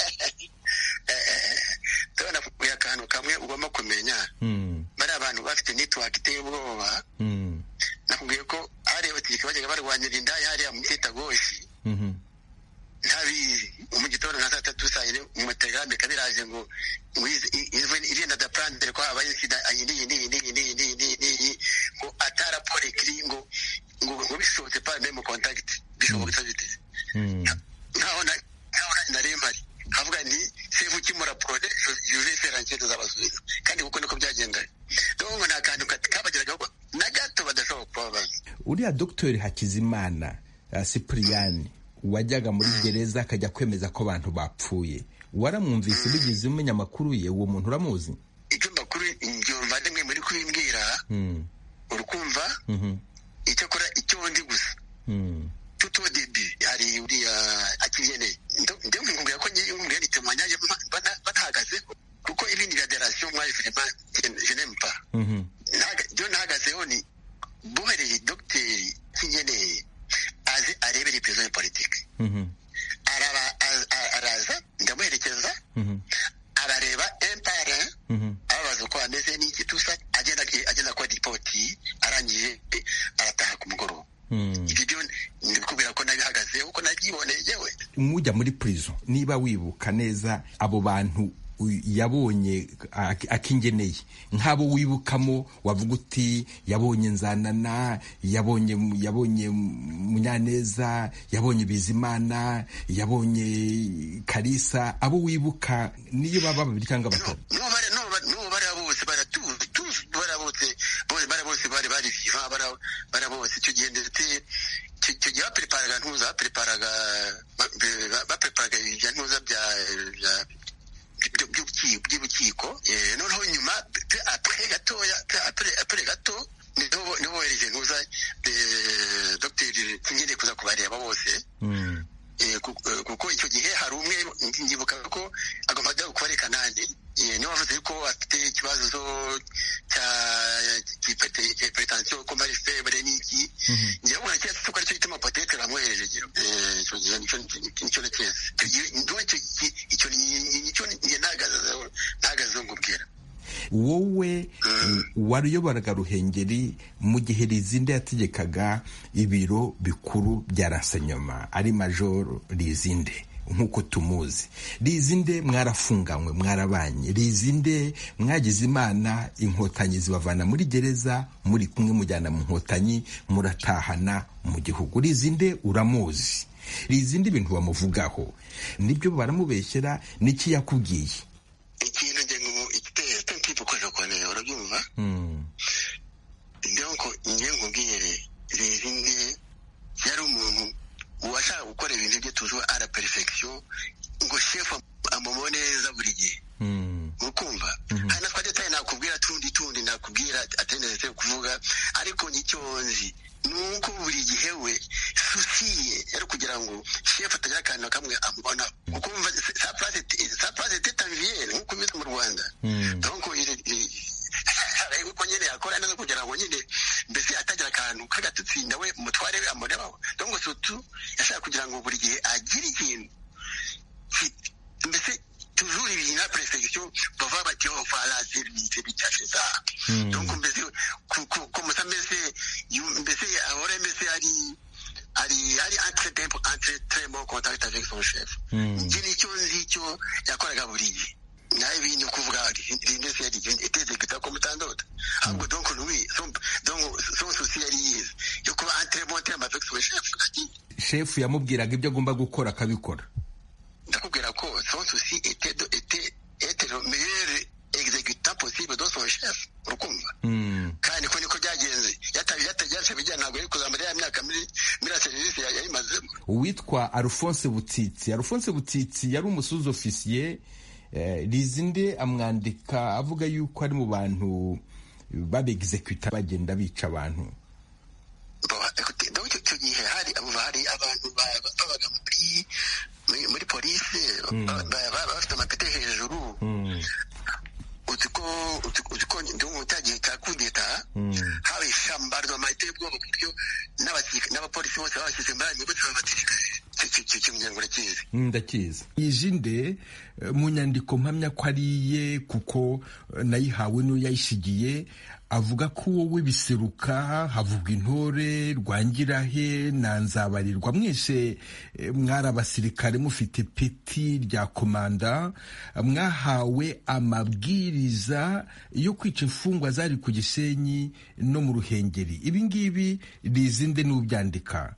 Tubona kuya akantu kamwe ugomba kumenya. Bari abantu bafite network iteye ubwoba. Nakubwiye ko ari abatirika bajyaga barwanira indaya hariya mu Teta Goshi. Ntabizi mu gitondo na 3 saa yine mu telegram kabiraje ngo ivenda da prendre ko abaye sida ayindi ngo atara pole kringo ngo bishobotse pa même contact bishobotse bite. Naona naremari havuga ni sevu kimura prode jure feranceto z'abasubiza, kandi kuko niko byagenda. Donc na kantu kabageraga ko na gato badashobora kuba. Uriya Dr Hakizimana Cyprien wajyaga muri gereza akajya kwemeza ko abantu bapfuye, waramwumvise bigize umenya makuru ye? Uwo muntu uramuzi? Icyo makuru njyumva ndimwe muri kubimbwira urukumva icyo kora icyo ndi gusa tuto début hari uriya akiyene ndyo ngumbuye ko nyumbuye nitemwanyaje batahagaze kuko ibindi federation moi vraiment je n'aime pas. Nahagazeho ni bohereye Dr Kinyene arebera iperereza politiki. Araza ndamuherekeza, arareba empire, ababaza uko ameze n'iki tusa, agenda kwa ripoti, arangije arataha ku mugoroba. Ibyo ndikubwira ko nabihagaze uko nabyiboneye yewe. Mujya muri prison, niba wibuka neza abo bantu yabonye akingeneye, nk'abo wibukamo wavuga uti yabonye Nzanana, yabonye Munyaneza, yabonye Bizimana, yabonye Kalisa, abo wibuka niyo baba babiri cyangwa batatu? No bari bose bari viva, bari bose icyo gihe ndetse icyo gihe bapreparaga ibya ntuza by'ubukiko. Noneho nyuma apres gato niho wereje ntuza Dr Kinyene kuza kubareba bose. Kuko icyo gihe hari umwe nyibuka ko agomba kubareka nanjye, niwe wavuze ko afite ikibazo cya hypertension ko mari febre n'iki. Njyewe ubona cyose ko aricyo gituma potete bamwohereje icyo gihe nicyo cyese icyo ntagazeho ngubwira. Wowe waruyoboraga Ruhengeri mu gihe Lizinde yategekaga ibiro bikuru bya renseignement, ari Major Lizinde, nk'uko tumuzi. Rizinde mwarafunganywe, mwarabanye. Rizinde mwagize Imana, inkotanyi zibavana muri gereza, muri kumwe mujyana mu nkotanyi, muratahana mu gihugu. Rizinde uramuzi. Rizinde ibintu bamuvugaho nibyo baramubeshyera. Niki yakubwiye? Ikintu nge ngo igiteye tempipo kwaje kwane urabyumva. Ndonko nge nkubwire Rizinde yari umuntu washaka gukora ibintu bye toujours à la perfection, ngo chef amubone neza buri gihe. Ukumva hana twaje tayi nakubwira tundi nakubwira atendeze kuvuga, ariko nicyo nzi nuko buri gihe we susiye yari kugira ngo chef atagira akantu kamwe amubona. Ukumva sa place était enviée nkuko bita mu Rwanda. Donc uko nyine yakora neza kugira ngo nyine mbese atagira akantu kagatutsinda we umutware we amurebaho. Donc surtout yashaka kugira ngo buri gihe agire ikintu mbese toujours ibintu na perfection bava bati oh voilà c'est bicache ça. Donc mbese comme ça mbese ahora mbese ari entre très bon contact avec son chef. Ngini cyo nzicyo yakoraga buri gihe. Naye bintu kuvuga Rizinde se yari etezekita ko mutandota. Ahubwo donc lui son souci yari yize yo kuba entre bon terme avec son chef. Chef yamubwiraga ibyo agomba gukora akabikora. Ndakubwira ko son souci était le meilleur exécutant possible dans son chef. Urukumva? Kandi ko niko byagenze. Yatajyaje bijyana ntabwo ari kuzamara ya myaka muri service yayimazemo. Uwitwa Alphonse Butitsi yari umusuzi officier. Rizinde amwandika avuga yuko ari mu bantu babexecuta bagenda bica abantu. Icyo gihe hari abantu babaga muri polisi bafite amapeti hejuru. Utiko ndungu utagiye kakudeta haba ishamba ry'amayite y'ubwoko ku buryo n'abapolisi bose babashyize mbanye bose babatirika kimyengura kizi. Ndakizi. Rizinde mu nyandiko mpamya ko ariye kuko nayihawe n'uwo yayishigiye, avuga ko wowe Biseruka, havugwa Intore, Rwangirahe na Nzabarirwa mwese mwari abasirikare mufite peti rya komanda, mwahawe amabwiriza yo kwica imfungwa zari ku Gisenyi no mu Ruhengeri. Ibi ngibi Rizinde n'ubyandika.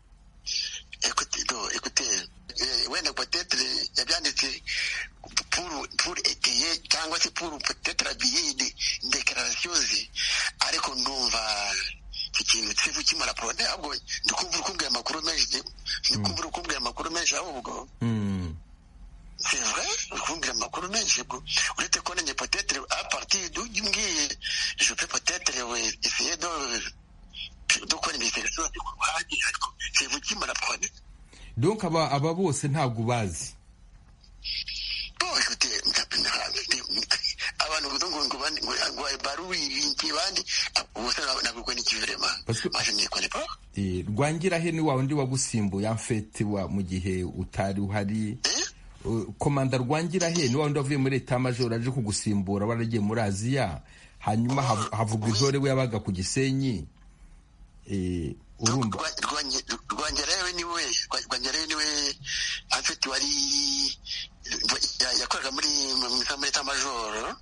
Écoutez, wenda peut-être yabyanditse pour étayer cyangwa se pour peut-être habiller des déclarations, ariko ndumva ikintu kivu kimara prone ahubwo ndikumva ukumbwira amakuru menshi ahubwo. C'est vrai, ukumbwira amakuru menshi ubwo uretse ko nenye peut-être à partir d'où ngiye je peux peut-être essayer de quoi investigation ariko kivu kimara prone. Donc aba bose ntabwo bazi. Abantu ngo baruwi ibintu bandi bose nabwo ni kivirema. Maje ni kone pa. Rwangirahe ni wa undi wagusimbuye amfete wa mu gihe utari uhari. Komanda Rwangirahe ni wa undi wavuye muri Etat Major aje kugusimbura waragiye muri Aziya, hanyuma havugwa Intore we yabaga ku Gisenyi. Urumva Rwangirahe niwe afite wari yakoraga muri Etat Major.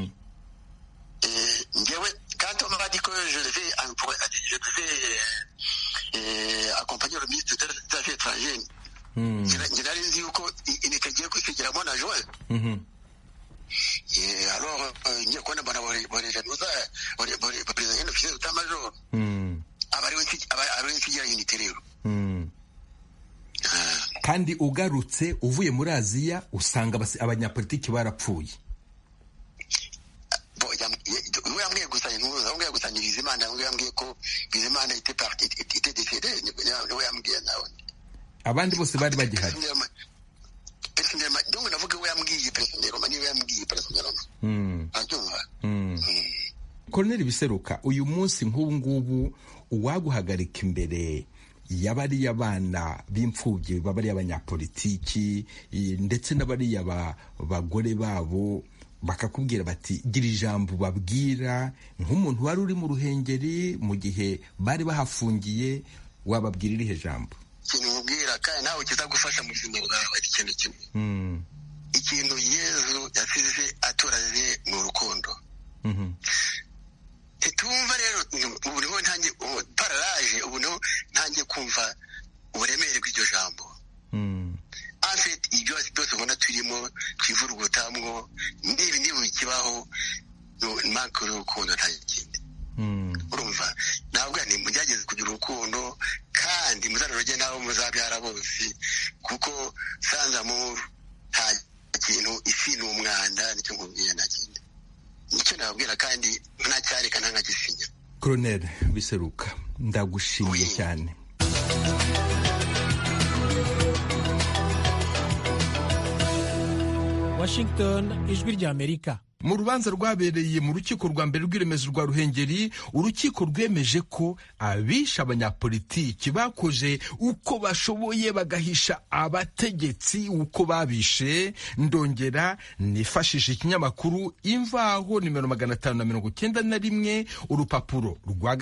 Ngewe quand on m'a dit que je devais accompagner le ministre des Affaires étrangères, nari nzi yuko initagiye kwisigiramo na Joël. Alors ngiye kubona bana borejanuza président officiel d'État Major abari nsigira unité rero. Kandi ugarutse uvuye muri Aziya usanga abanyapolitiki barapfuye. Yambwiye gusa Bizimana yambwiye ko Bizimana était décédé, niwe yambwiye nawe. Abandi bose bari bagihari. Donc navuga we yambwiye personnellement, niwe yambwiye personnellement. Colonel Biseruka, uyu munsi nk'ubu ngubu uwaguhagarika imbere y'abariya abana b'imfubyi babariya abanyapolitiki ndetse n'abariya bagore babo bakakubwira bati gira ijambo babwira nk'umuntu wari uri mu Ruhengeri mu gihe bari bahafungiye, wababwira irihe jambo? Kinubwira nakubwira kandi nawe kizagufasha mu buzima bwawe ari ikintu kimwe. Ikintu Yesu yasize aturaze ni urukundo. Tumva rero ubu niho ntangiye pararaje, ubu niho ntangiye kumva uburemere bw'iryo jambo. Afite ibyo byose ubona turimo twivurugutamwo nibi bikibaho manko y'urukundo nta kindi. Urumva ntabwo ni mugerageze kugira urukundo kandi muzaroge nabo muzabyara bose, kuko sanzamuru nta kintu isi ni umwanda, nicyo nkubwiye nta kindi. Nicyo nababwira kandi ntacyareka ntangagisinya. Colonel Biseruka, ndagushimiye cyane. Washington, ijwi ry'Amerika. Mu rubanza rwabereye mu rukiko rwa mbere rw'iremezo rwa Ruhengeri, urukiko rwemeje ko abisha abanyapolitiki bakoze uko bashoboye bagahisha abategetsi uko babishe. Ndongera nifashishije ikinyamakuru Imvaho nimero 591 urupapuro rwa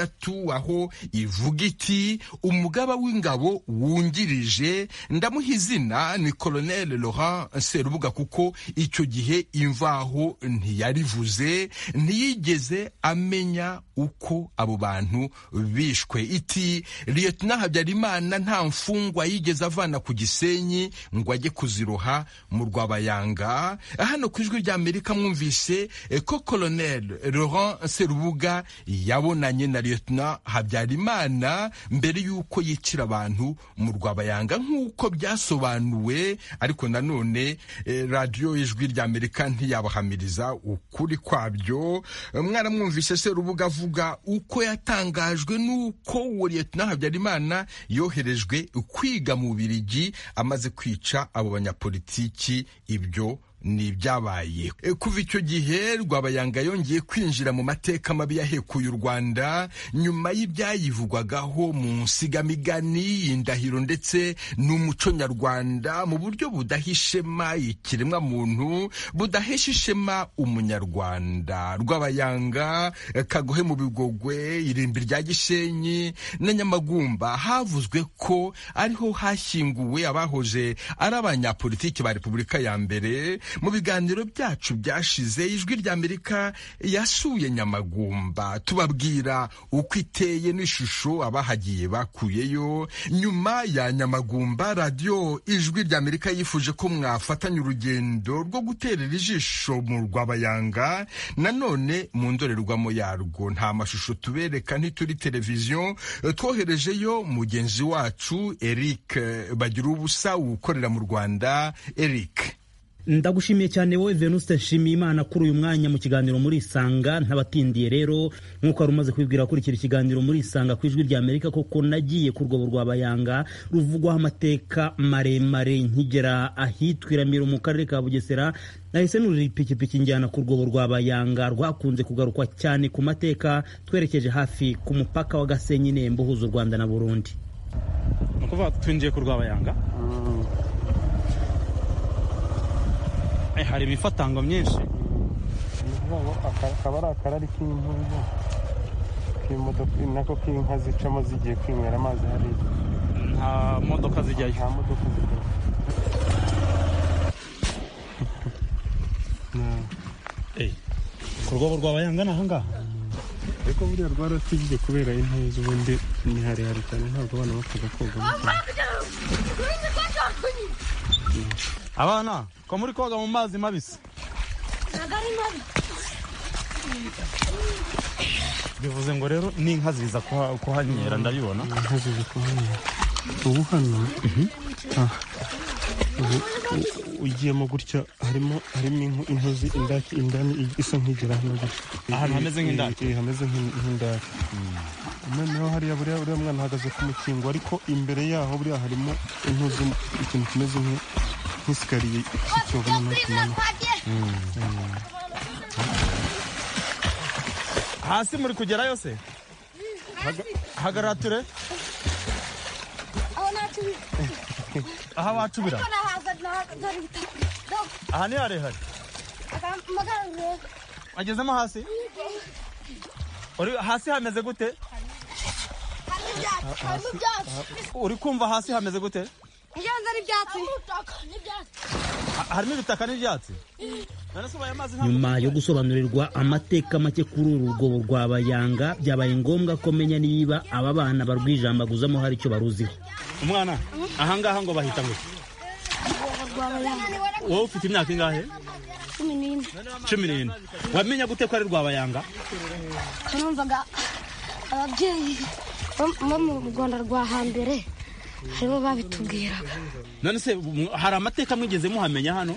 6 aho ivuga iti umugaba w'ingabo wungirije, ndamuha izina ni Colonel Laurent Serubuga, kuko icyo gihe Imvaho ntiyarivuze, ntiyigeze amenya uko abo bantu bishwe. Iti Lieutenant Habyarimana nta mfungwa yigeze avana ku Gisenyi ngo ajye kuziroha mu Rwabayanga. Hano ku ijwi ry'Amerika mwumvise ko Colonel Laurent Serubuga yabonanye na Lieutenant Habyarimana mbere y'uko yicira abantu mu Rwabayanga nk'uko byasobanuwe, ariko nanone radio ijwi ry'Amerika ntiyabahamiriza ukuri kwabyo. Mwaramwumvise Serubuga avuga uko yatangajwe n'uko uwo Lieutenant Habyarimana yoherejwe kwiga mu Bubiligi amaze kwica abo banyapolitiki. Ibyo ni byabaye kuva icyo gihe Rwabayanga yongeye kwinjira mu mateka mabi yahekuye u Rwanda nyuma y'ibyayivugwagaho mu nsigamigani, indahiro ndetse n'umuco nyarwanda mu buryo budahishema ikiremwa muntu, budahesha ishema umunyarwanda. Rwabayanga, Kagohe mu Bigogwe, Irimbi rya Gisenyi na Nyamagumba havuzwe ko ariho hashyinguwe abahoze ari abanyapolitiki ba Repubulika ya mbere. Mu biganiro byacu byashize ijwi ry'Amerika yasuye Nyamagumba tubabwira uko iteye n'ishusho abahagiye bakuyeyo. Nyuma ya Nyamagumba, radio ijwi ry'Amerika yifuje ko mwafatanya urugendo rwo guterera ijisho mu Rwabayanga, nanone mu ndorerwamo yarwo. Nta mashusho tubereka, ntituri televiziyo. Twoherejeyo mugenzi wacu Eric Bagirubusa ukorera mu Rwanda. Eric, ndagushimiye cyane wowe Venuste Nshimiyimana kuri uyu mwanya mu kiganiro muri Isanga. Ntabatindiye rero nk'uko wari umaze kwibwira kuri iki kiganiro muri Isanga ku ijwi ry'Amerika, koko nagiye ku rwobo Rwabayanga ruvugwaho amateka maremare. Nkigera ahitwa Iramiro mu karere ka Bugesera, nahise nurira ipikipiki njyana ku rwobo Rwabayanga rwakunze kugarukwa cyane ku mateka, twerekeje hafi ku mupaka wa Gasenyi Nembo uhuza u Rwanda na Burundi. Nukuvuga twinjiye ku Rwabayanga, hari ibifatango myinshi. Akaba ari akarari k'inka, k'imodoka nako k'inka zicamo zigiye kwinywera amazi. Hari nta modoka zijyayo. Nta modoka zijyayo. Ku rwobo Rwabayanga ni ahangaha. Ariko buriya rwaratigiye kubera intezi, ubundi ni harehare cyane, ntabwo abana bapfaga koga. Abana ko muri koga mu mazi mabisi. Bivuze ngo rero n'inka ziza kuhanyera, ndabibona. Inka ziza kuhanyera. Ubu hano ugiyemo gutya harimo intozi indani isa nk'igera hano gutya. Ahantu hameze nk'indaki. Hameze nk'indaki. Noneho hariya buriya mwana ahagaze ku mukingo, ariko imbere yaho buriya harimo intozi, ikintu kimeze nk'isikariye cy'icyobo n'amakimanuka. Hasi muri kugera yose hagarara ture. Aha wacubira. Aha ni harehare. Agezemo hasi. Hasi hameze gute? uri kumva hasi hameze gute? Harimo ibitaka n'ibyatsi. Nyuma yo gusobanurirwa amateka make kuri uru rwobo rwa Bayanga, byabaye ngombwa ko menya niba aba bana barwijambaguzamo hari icyo baruziho. Umwana ahangaha ngo bahita ngo wowe ufite imyaka ingahe? 14. Wamenya gute ko ari Rwabayanga? Numvaga ababyeyi bo mu Rwanda rwa hambere aribo babitubwiraga. None se hari amateka mwigeze muhamenya hano?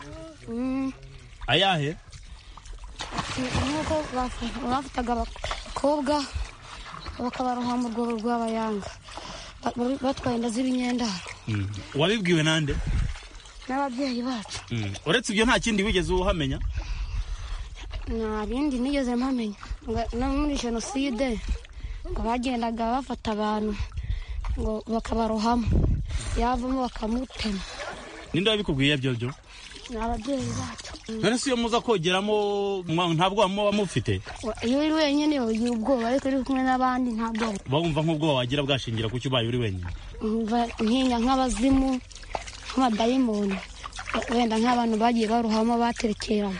Ayahe? Nuko bafataga abakobwa bakabaroha mu rwobo rw'Abayanga batwaye inda z'ibinyendaro. Wabibwiwe nande? N'ababyeyi bacu. Uretse ibyo nta kindi wigeze uhamenya? Nta bindi nigeze mpamenya. No muri jenoside bagendaga bafata abantu ngo bakabarohamo, yavamo bakamutema. Ninde wabikubwiye byo? N'ababyeyi bacu. None se iyo muza kogeramo ntabwo muba mufite? Iyo uri wenyine ugira ubwoba, ariko uri kumwe n'abandi ntabwo. Bumva nk'ubwoba wagira bwashingira ku cyo ubaye uri wenyine? Nkinya nk'abazimu, nk'abadayimoni, wenda nk'abantu bagiye baruhamo baterekeramo.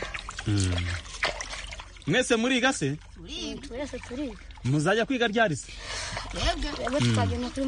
Mwese muriga se? Twese turiga. Muzajya kwiga ryari se? Yego tukagenda kuri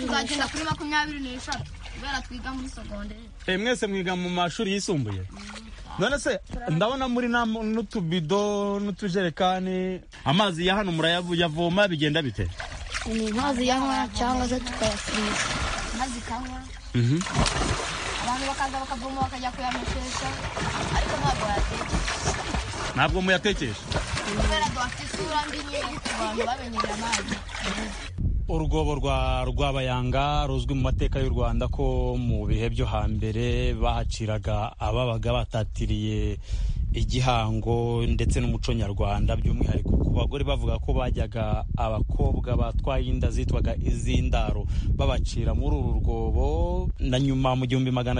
23 kubera twiga muri secondaire. Mwese mwiga mu mashuri yisumbuye? None se ndabona muri n'utubido n'utujerekani, amazi ya hano murayavoma bigenda bite? Ni amazi yanywa cyangwa se tukayafrisha. Amazi kanywa. Abantu bakaza bakavoma bakajya kuyameshesha, ariko ntabwo yatekesha. Ntabwo muyatekesha? Kubera dufite isura mbi nyine ku bantu bamenyeye amazi. Urwobo rwa Rwabayanga ruzwi mu mateka y'u Rwanda ko mu bihe byo hambere bahaciraga ababaga batatiriye igihango ndetse n'umuco nyarwanda, by'umwihariko ku bagore bavuga ko bajyaga abakobwa batwaye inda zitwaga izindaro babacira muri uru rwobo. Na nyuma mu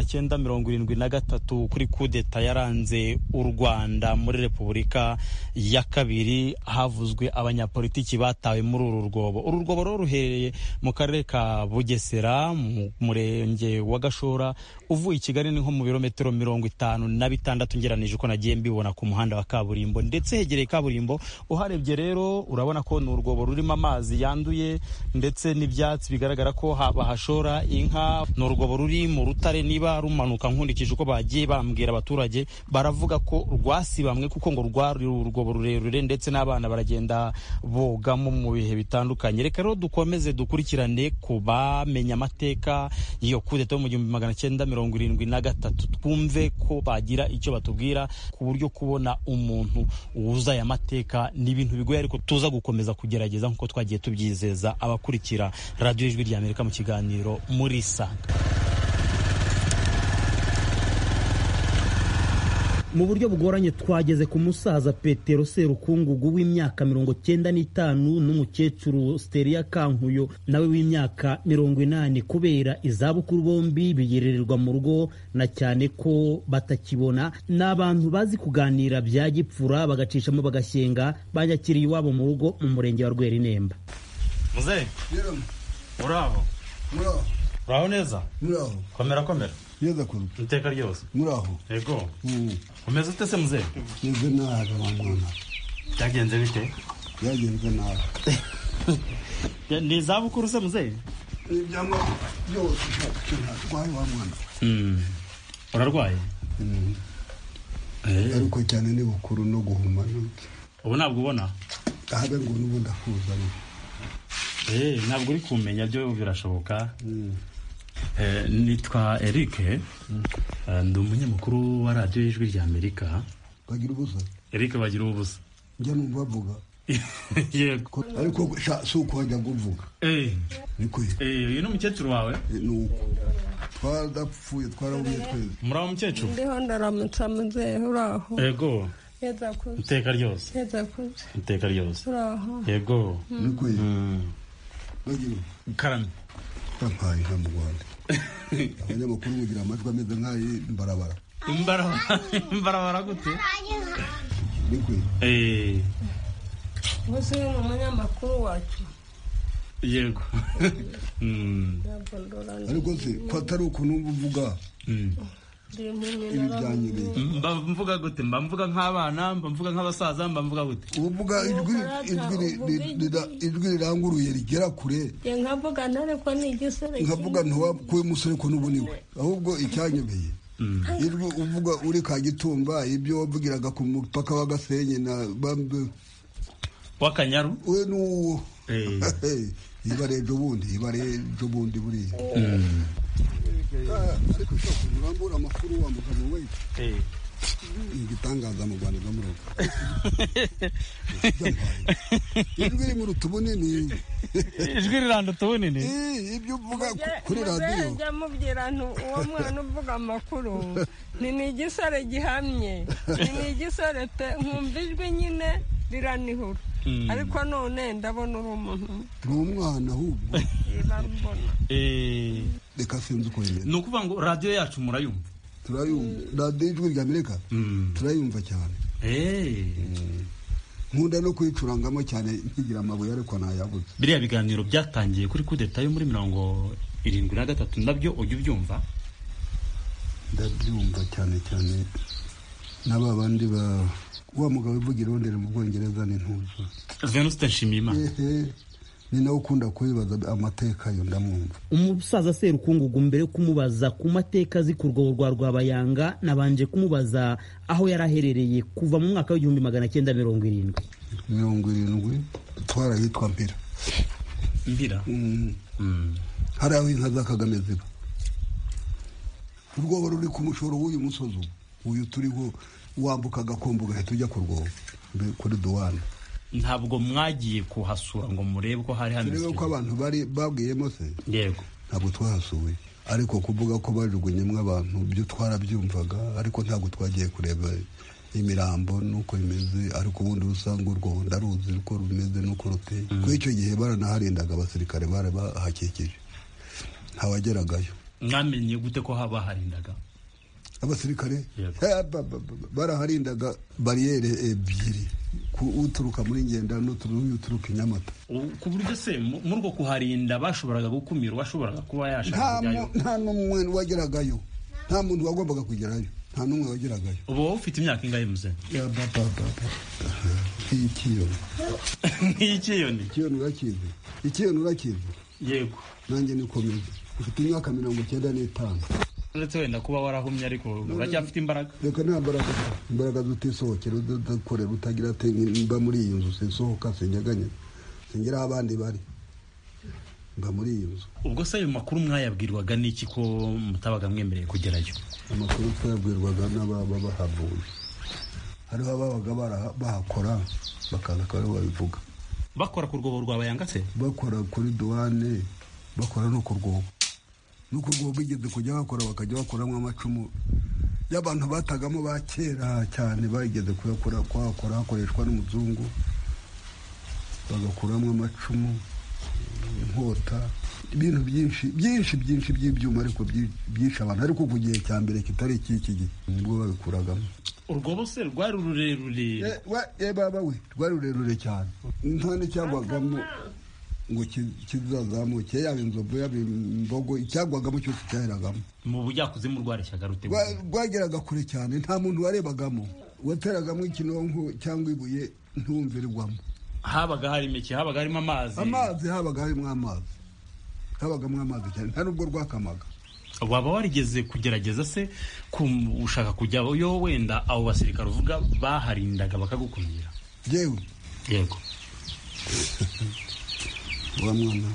1973 kuri kudeta yaranze u Rwanda muri Repubulika ya kabiri, havuzwe abanyapolitiki batawe muri uru rwobo. Uru rwobo ruherereye mu karere ka Bugesera mu murenge wa Gashora, uvuye i Kigali ni nko mu birometero 56 ngeranije uko nagiye mbibona ku muhanda wa kaburimbo, ndetse hegereye kaburimbo. Uharebye rero urabona ko ni urwobo rurimo amazi yanduye ndetse n'ibyatsi, bigaragara ko bahashora inka. Ni urwobo ruri mu rutare, niba rumanuka nkundikije uko bagiye bambwira abaturage, baravuga ko rwasibamwe kuko ngo rwari urwobo rurerure ndetse n'abana baragenda bogamo mu bihe bitandukanye. Reka rero dukomeze dukurikirane ku bamenya amateka iyo kudeta yo mu 1973, twumve ko bagira icyo batubwira ku buryo kubona umuntu wuza aya mateka ni ibintu bigoye, ariko tuza gukomeza kugerageza nk'uko twagiye tubyizeza abakurikira Radio Ijwi ry'Amerika mu kiganiro muri Sanga. Mu buryo bugoranye twageze ku musaza Petero Serukungugu w'imyaka 95 n'umukecuru Steria Kankuyo nawe w'imyaka 80, kubera izabukuru bombi biyerererwa mu rugo, na cyane ko batakibona. N'abantu bazi kuganira bya gipfura bagacishamo bagashyenga, banyakiriye iwabo mu rugo mu murenge wa Rwerinemba. Muzehe uraho? Uraho neza? Komera Yeza kuru. Iteka ryose. Muraho. Yego. Umeze ute se muzehe? Neze nabi mwana. Byagenze bite? Byagenze nabi. Ni zabukuru se muzehe? Ibyamwa byose twarwaye wa mwana. Urarwaye? Ariko cyane ni bukuru no guhuma. Ubu ntabwo ubona? Ahabe ngo n'ubu ndakuza. Ntabwo uri kumenya, byo birashoboka. Nitwa Eric, ndi umunyamakuru wa Radio Ijwi ry'Amerika. Bagira ubusa? Eric bagira ubusa. Njya numva bavuga. Yego. Ariko suko wajya kuvuga. Niko. Uyu ni umukecuru wawe? Nuko. Twadapfuye twarabuye twese. Muraho mukecuru? Ndiho ndaramutsa muzehe, uraho? Yego. Yeza kuze. Iteka ryose. Yeza kuze. Iteka ryose. Uraho? Yego. Niko. Bagira. Karame. Tampaye mu Rwanda. Abanyamakuru mugira amajwi ameze nk'imbarabara. Imbarabara gute? Niko. Muzi umunyamakuru wacu. yego ariko se ko atari ukuntu uvuga mba mvuga gute? Mba mvuga nk'abana, mba mvuga nk'abasaza, mba mvuga gute? uvuga ijwi riranguruye rigera kure. nkavuga ntareko ni igisore, nkavuga ntiwakuye umusore ko n'ubuniwe, ahubwo icyanyobeye ijwi uvuga uri Kagitumba, ibyo wavugiraga ku mupaka wa Gasenyi na w'Akanyaru, we n'uwo ibare ejo bundi buriya. ariko ushobora kurambura amakuru wa mugabo we igitangaza mu Rwanda no mu Rwanda ijwi riri mu rutubunini, ijwi riranduta ubunini. ibyo uvuga kuri radiyo njya mubwira uwo mwana uvuga amakuru ni igisore gihamye, ni igisore pe, nkumva ijwi nyine riranihura. ariko none ndabona uri umuntu, ni umwana ahubwo barambona. reka sinzi uko bimeze. ni ukuvuga ngo radiyo yacu murayumva? turayumva radiyo ijwi rya Amerika, turayumva cyane. nkunda no kuyicurangamo cyane, nkigira amabuye ariko ntayabuze. biriya biganiro byatangiye kuri kudeta yo muri 73 nabyo ujya ubyumva? ndabyumva cyane cyane, n'aba bandi wa mugabo uvuga irondere mu Bwongereza n'intuzo Venuste Nshimiyimana, ni nawe ukunda kubibaza amateka yo, ndamwumva. umusaza Serukungugu, mbere yo kumubaza ku mateka azi ku rwobo rwa Rwabayanga, nabanje kumubaza aho yari aherereye kuva mu mwaka w'1970. twarahitwa Mpira. hari aho inka za Kagame ziba. urwobo ruri ku mushoro w'uyu musozi uyu turiho, wambuka agakombo ugahita ujya ku rwobo kuri duwane. ntabwo mwagiye kuhasura ngo murebe ko hari hameze? turebe ko abantu babwiyemo se. yego, ntabwo twahasuye, ariko kuvuga ko bajugunyemo abantu byo twarabyumvaga, ariko ntabwo twagiye kureba imirambo nuko imeze. ariko ubundi usanga urwo ndaruzi uko rumeze nuko ruteye. kuri icyo gihe baranaharindaga, abasirikare bari bahakikije, ntawageragayo. mwamenye gute ko haba harindaga? abasirikare baraharindaga bariyeri ebyiri, uturuka muri Ngenda n'uturuka i Nyamata. ku buryo se muri uko kuharinda bashoboraga gukumira uwashoboraga kuba yashaka kujyayo? nta n'umwe wageragayo, nta muntu wagombaga kugerayo, nta n'umwe wageragayo. ubu wowe ufite imyaka ingahe muze? nk'iy'ikiyoni. ikiyoni urakizi? yego, nanjye nikomeze, ufite imyaka 95. uretse wenda kuba warahumye, ariko uracyafite imbaraga. reka nta imbaraga zutisohokera, udakorera, utagira ate. mba muri iyi nzu, sinsohoka, sinjaganya, singera aho abandi bari, mba muri iyi nzu. ubwo se ayo makuru mwayabwirwaga n'iki ko mutabaga mwemereye kugerayo? amakuru twayabwirwaga n'ababa bahavuye, hariho ababaga bahakora, bakaza akaba babivuga. bakora ku rwobo Rwabayanga se? bakora kuri duwane, bakora no ku rwobo. nuko urwo bigeze kujya bakajya bakoramo amacumu y'abantu batagamo ba kera cyane, bageze kuhakora hakoreshwa n'umuzungu, bagakuramo amacumu, inkota, ibintu byinshi by'ibyuma, ariko byinshi abantu, ariko ku gihe cya mbere kitari iki gihe nibwo babikuragamo. urwobo se rwari rurerure? baba we rwari rurerure cyane, nta n'icyagwagamo ngo kizazamuke, yaba inzovu yaba imbogo, icyagwagamo cyose cyaheragamo. mu bujyakuzimu rwareshyaga rute? rwageraga kure cyane, nta muntu warebagamo, wateragamo ikinonko cyangwa ibuye ntumve rigwamo. habaga hari imeke, habaga harimo amazi, habaga harimo amazi, habagamo amazi cyane, nta nubwo rwakamaga. waba warigeze kugerageza se ushaka kujyayo, wenda abo basirikare uvuga baharindaga bakagukumira? yewe yego. wa mwana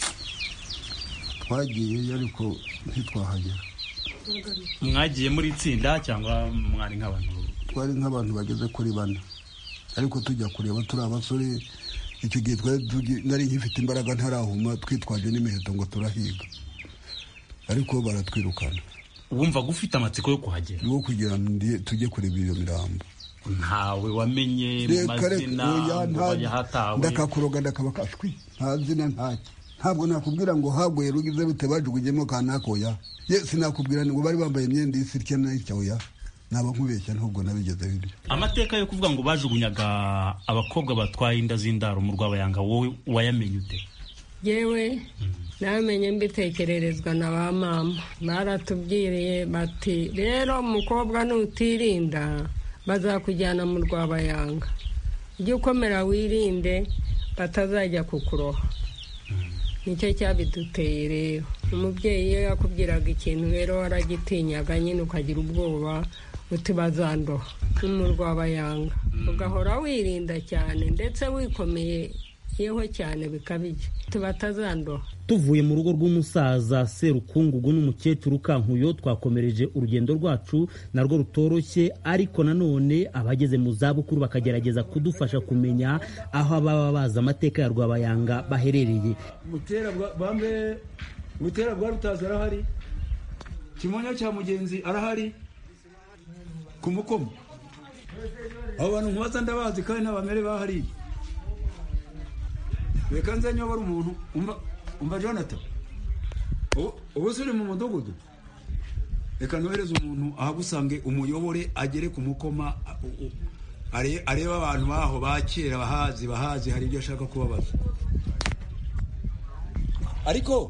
twagiye, ariko ntitwahagera. mwagiye muri itsinda cyangwa mwari nk'abantu? twari nk'abantu bageze kuri 4, ariko tujya kureba turi abasore. icyo gihe nari nkifite imbaraga, ntarahuma, twitwaje n'imiheto ngo turahiga, ariko baratwirukana. wumva gufite amatsiko yo kuhagera? niwo kugira tujye kureba iyo mirambo. ntawe wamenye mu mazina yahatawe? ndakakuroga ndakaba kashwi, nta zina ntacyo. ntabwo nakubwira ngo haguye rugize rute bajugunyemo kanaka, oya. sinakubwira ngo bari bambaye imyenda y'isirya n'icyo, oya. naba nkubeshya, ntabwo nabigezeho ibyo. amateka yo kuvuga ngo bajugunyaga abakobwa batwaye inda z'indaro mu Rwabayanga, wowe wayamenye ute? yewe namenye mbitekererezwa na ba mama baratubwiriye bati rero umukobwa nutirinda bazakujyana mu Rwabayanga, ujye ukomera wirinde batazajya kukuroha. Nicyo cyabiduteye rero. Umubyeyi iyo yakubwiraga ikintu rero waragitinyaga nyine ukagira ubwoba uti bazandoha mu Rwabayanga, ugahora wirinda cyane ndetse wikomeye yeho cyane bikabije tubatazandoha. Tuvuye mu rugo rw'umusaza Serukungugu n'umukecuru Kankuyo, twakomereje urugendo rwacu narwo rutoroshye, ariko nanone abageze mu zabukuru bakagerageza kudufasha kumenya aho ababa bazi amateka ya Rwabayanga baherereye. Mutera bwa Rutaza arahari, Kimonyo cya Mugenzi arahari, ku Mukomo abo bantu nkubaza ndabazi kandi n'abamere bahari. Reka nze nyobora umuntu umva Jonathan, ubu suri mu mudugudu, reka nohereze umuntu ahagusange umuyobore agere ku Mukoma areba abantu baho bakera bahazi hari ibyo ashaka kubabaza. Ariko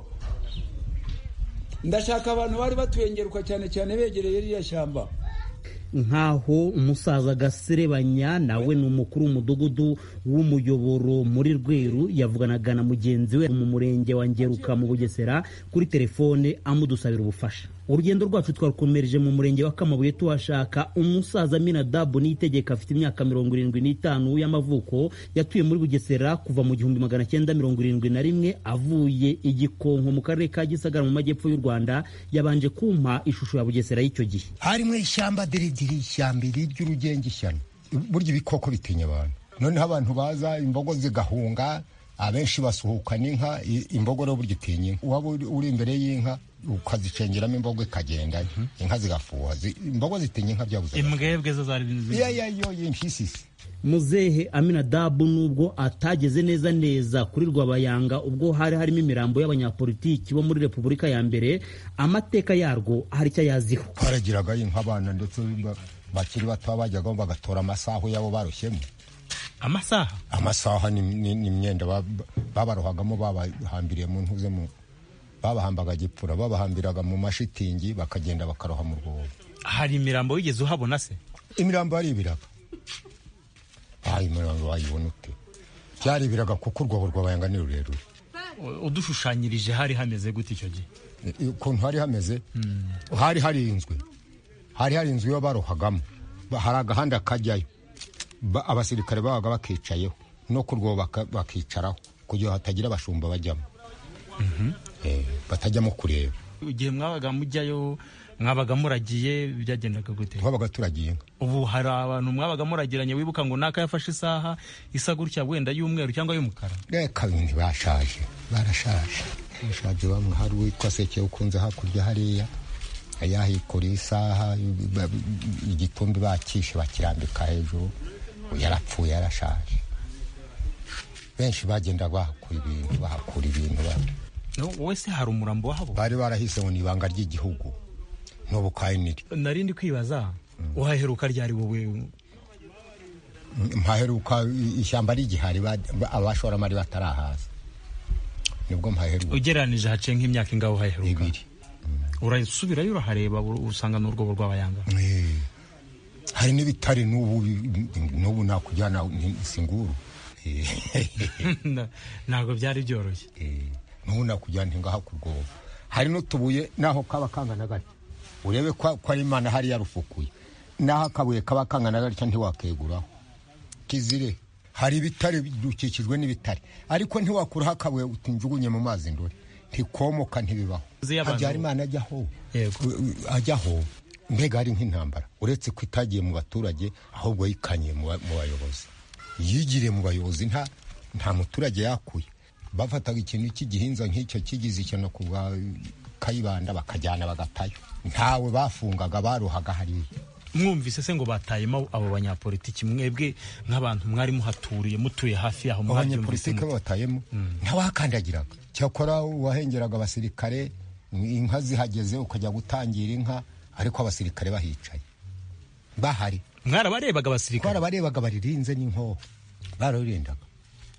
ndashaka abantu bari batuyengeruka cyane cyane begereye ririya shyamba. Nkaho umusaza Gaserebanya nawe ni umukuru w'umudugudu w'umuyoboro muri Rweru, yavuganaga na mugenzi we mu murenge wa Ngeruka mu Bugesera kuri telefone amudusabira ubufasha. Urugendo rwacu twarukomereje mu murenge wa Kamabuye tuhashaka umusaza Minadabu Niyitegeka, afite imyaka 75 y'amavuko, yatuye muri Bugesera kuva mu 1971, avuye Igikonko mu karere ka Gisagara mu majyepfo y'u Rwanda. Yabanje kumpa ishusho ya Bugesera y'icyo gihe. Harimo ishyamba diridiri, ishyamba ry'urugenge ishyano, burya ibikoko bitinya abantu. Noneho abantu baza imbogo zigahunga, abenshi basuhuka n'inka. Imbogo rero burya itinya, waba uri imbere y'inka ukazicengeramo imbogo ikagenda, inka zigafuha. Imbogo zitinya inka byabuze. Imbwebwe zo zari impyisi. Muzehe Aminadabu nubwo atageze neza kuri Rwabayanga ubwo hari harimo imirambo y'abanyapolitiki bo muri Repubulika ya mbere, amateka yarwo hari icyo yaziho. Baragiraga inka abana ndetse bakiri bato bajyaga bagatora amasaho yabo barushyemo. Amasaha ni imyenda babarohagamo, babahambiriye mu ntuze mu babahambaga gipfura, babahambiraga mu mashitingi bakagenda bakaroha mu rwobo. Hari imirambo wigeze uhabona se? Imirambo ari ibiraga. Imirambo wayibona ute? Byari ibiraga kuko urwobo Rwabayanga ni rurerure. Udushushanyirije hari hameze gute icyo gihe? Ukuntu hari hameze, hari inzu yo barohagamo, hari agahanda kajyayo, abasirikare babaga bakicayeho no ku rwobo bakicaraho kugira hatagira abashumba bajyamo. Batajyamo kureba. Igihe mwabaga mujyayo mwabaga muragiye byagendaga gute? Twabaga turagiye. Ubu hari abantu mwabaga muragiranye wibuka ngo naka yafashe isaha isa gutya wenda y'umweru cyangwa y'umukara? Reka bindi barashaje. Bashaje bamwe, hari witwa Seke ukunze hakurya hariya ayahikora isaha igitumbi bakishe bakirambika hejuru, yarapfuye yarashaje. Benshi bagenda bahakura ibintu. Wese hari umurambo wahabo? Bari barahise ngo ni ibanga ry'igihugu n'ubukayiniri. Narindi kwibaza uhaheruka ryari wowe? Mpaheruka ishyamba rigihari, abashoramari batarahaza nibwo mpaheruka. Ugeranije haciye nk'imyaka ingaho uhaheruka? 2. Urasubirayo urahareba usanga n'urwobo Rwabayanga? Hari n'ibitari n'ubu nakujyana singuru. Ntabwo byari byoroshye. N'ubu nakujyana ngaha ku rwobo. Hari n'utubuye naho kaba kangana gati, urebe ko ari Imana hari yarufukuye, naho akabuye kaba kangana gati ntiwakeguraho kizire. Hari ibitare dukikijwe n'ibitare, ariko ntiwakuraho akabuye utinjugunye mu mazi ndore, ntikomoka ntibibaho. Habyara Imana ajyaho mbega ari nk'intambara, uretse ko itagiye mu baturage ahubwo yikanye mu bayobozi. Yigire mu bayobozi nta muturage yakuye. Bafataga ikintu cy'igihinza nk'icyo kigize ikintu kuva Kayibanda bakajyana bagatayo, ntawe bafungaga, baruhaga hariya. Mwumvise se ngo batayemo abo banyapolitiki, mwebwe nk'abantu mwari muhaturiye mutuye hafi yaho? Abanyapolitiki batayemo ntawakandagiraga, cyakora wahengeraga abasirikare, inka zihageze ukajya gutangira inka, ariko abasirikare bahicaye bahari. Mwarabarebaga abasirikare? Twarabarebaga baririnze n'inkoho, bararindaga.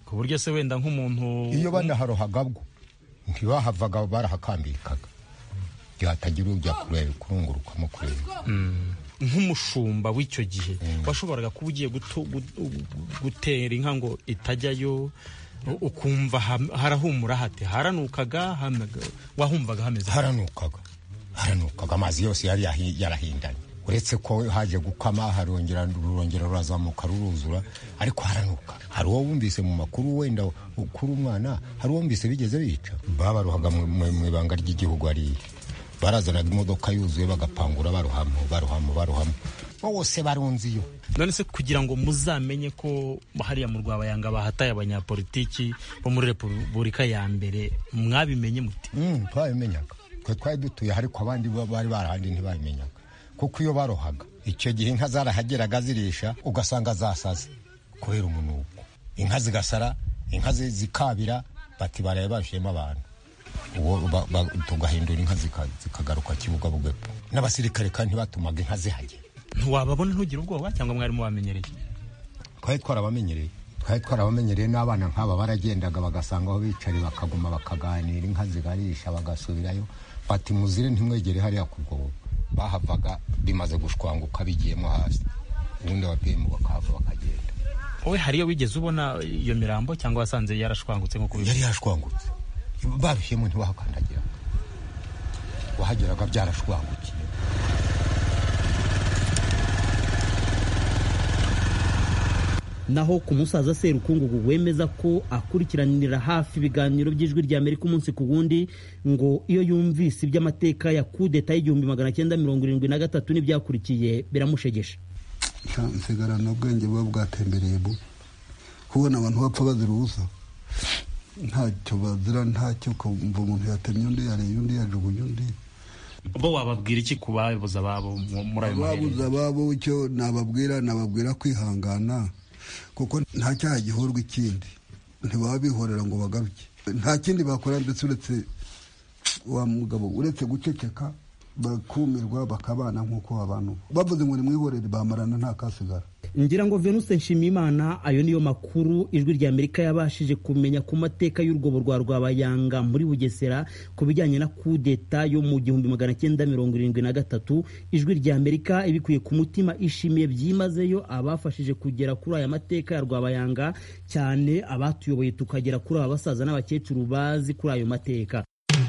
ku buryo se wenda nk'umuntu iyo banaharohaga bwo ntibahavaga barahakambikaga byatagira ujya kureba kurungurukamo kureba. Nk'umushumba w'icyo gihe washoboraga kuba ugiye gutera inka ngo itajyayo ukumva harahumura hate, haranukaga wahumvaga hameze? Haranukaga amazi yose yari yarahindanye, uretse ko haje gukama harongera rurazamuka ruruzura, ariko haranuka. Hari uwo wumvise mu makuru wenda ukuri umwana, hari uwo wumvise bigeze bica, babaruhaga mu ibanga ry'igihugu ari barazanaga imodoka yuzuye bagapangura baruhamo bose barunziyo. None se kugira ngo muzamenye ko hariya mu Rwabayanga bahataye abanyapolitiki bo muri Repubulika ya mbere, mwabimenye muti? Twabimenyaga, twe twari dutuye, ariko abandi bari barahandi ntibabimenyaga, kuko iyo barohaga icyo gihe inka zarahageraga zirisha ugasanga zasaze kubera umunuko, inka zigasara, inka zikabira, bati baraye bashiyemo abantu, uwo tugahindura inka zikagaruka kibuga bugepfo. N'abasirikare kandi batumaga inka zihagera. Ntiwababona ntugire ubwoba cyangwa mwari mubamenyereye? Twari twarabamenyereye n'abana nk'aba baragendaga bagasanga aho bicari bakaguma bakaganira, inka zigarisha bagasubirayo, bati muzire ntimwegere hariya kubwo. Bahavaga bimaze gushwanguka bigiyemo hasi, ubundi abapemu bakahava bakagenda. Wowe hariyo wigeze ubona iyo mirambo cyangwa wasanze yarashwangutse? Nko yari yashwangutse, barushyemo ntibahakandagira, wahageraga byarashwangukiye. Naho ku musaza Serukungugu wemeza ko akurikiranira hafi ibiganiro by'Ijwi rya Amerika umunsi ku wundi, ngo iyo yumvise iby'amateka ya kudeta y'1973 n'ibyakurikiye biramushegesha. Nsigarana ubwenge buba bwatembereye kubona abantu bapfa bazira ubusa, ntacyo bazira, ntacyo kumva umuntu yatemye undi, yareye undi, yajugunye undi. Bo wababwira iki ku babuza babo muri ayo mahera? Babuza babo icyo nababwira kwihangana, kuko nta cyaha gihorwa ikindi, ntibaba bihorera ngo bagaruke, nta kindi bakora ndetse uretse wa mugabo, uretse guceceka bakumirwa bakabana nk'uko abantu bavuze ngo nimwihorere bamarana nta kasigara. Ngira ngo Venuste Nshimiyimana, ayo niyo makuru Ijwi rya Amerika yabashije kumenya ku mateka y'urwobo rwa Rwabayanga muri Bugesera ku bijyanye na kudeta yo mu 1973. Ijwi rya Amerika ibikuye ku mutima ishimiye byimazeyo abafashije kugera kuri aya mateka ya Rwabayanga, cyane abatuyoboye tukagera kuri aba basaza n'abakecuru bazi kuri ayo mateka.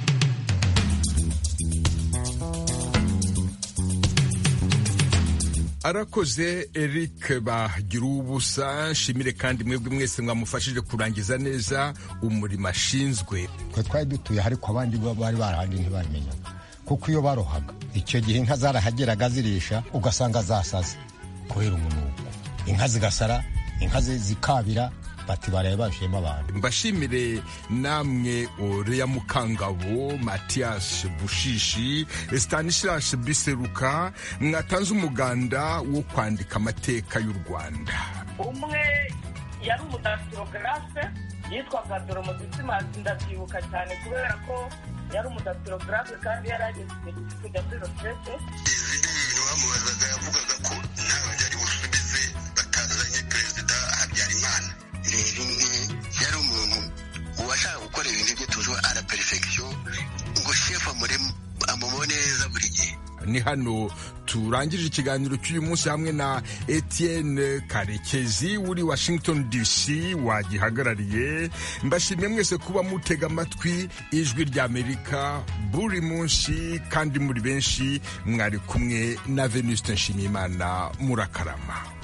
Arakoze Eric Bagirubusa, shimire kandi mwebwe mwese mwamufashije kurangiza neza umurimo ashinzwe. Twe twari dutuye, ariko abandi bari barahandi ntibamenya, kuko iyo barohaga icyo gihe inka zarahageraga zirisha ugasanga zasaze kubera umunuko, inka zigasara, inka zikabira, bati baraye bashiyemo abantu. Mbashimire namwe Oreya Mukangabo, Mathias Bushishi, Stanislas Biseruka, mwatanze umuganda wo kwandika amateka y'u Rwanda. Umwe yari umudatirogarafe yitwaga Doromodisimas, ndabyibuka cyane kubera ko yari umudatirogarafe kandi yari ageze kujya kuri retraite. Izindi bintu bamubazaga yavugaga ko ntawe yari busubize batazanye Perezida Habyarimana. Yari umuntu uwashaka gukora ibintu bye toujours à la perfection, ngo chef amubone neza buri gihe. Ni hano turangije ikiganiro cy'uyu munsi hamwe na Etienne Karekezi uri Washington DC wagihagarariye. Mbashimiye mwese kuba mutega amatwi Ijwi rya Amerika buri munsi, kandi muri benshi mwari kumwe na Venuste Nshimiyimana. Murakarama.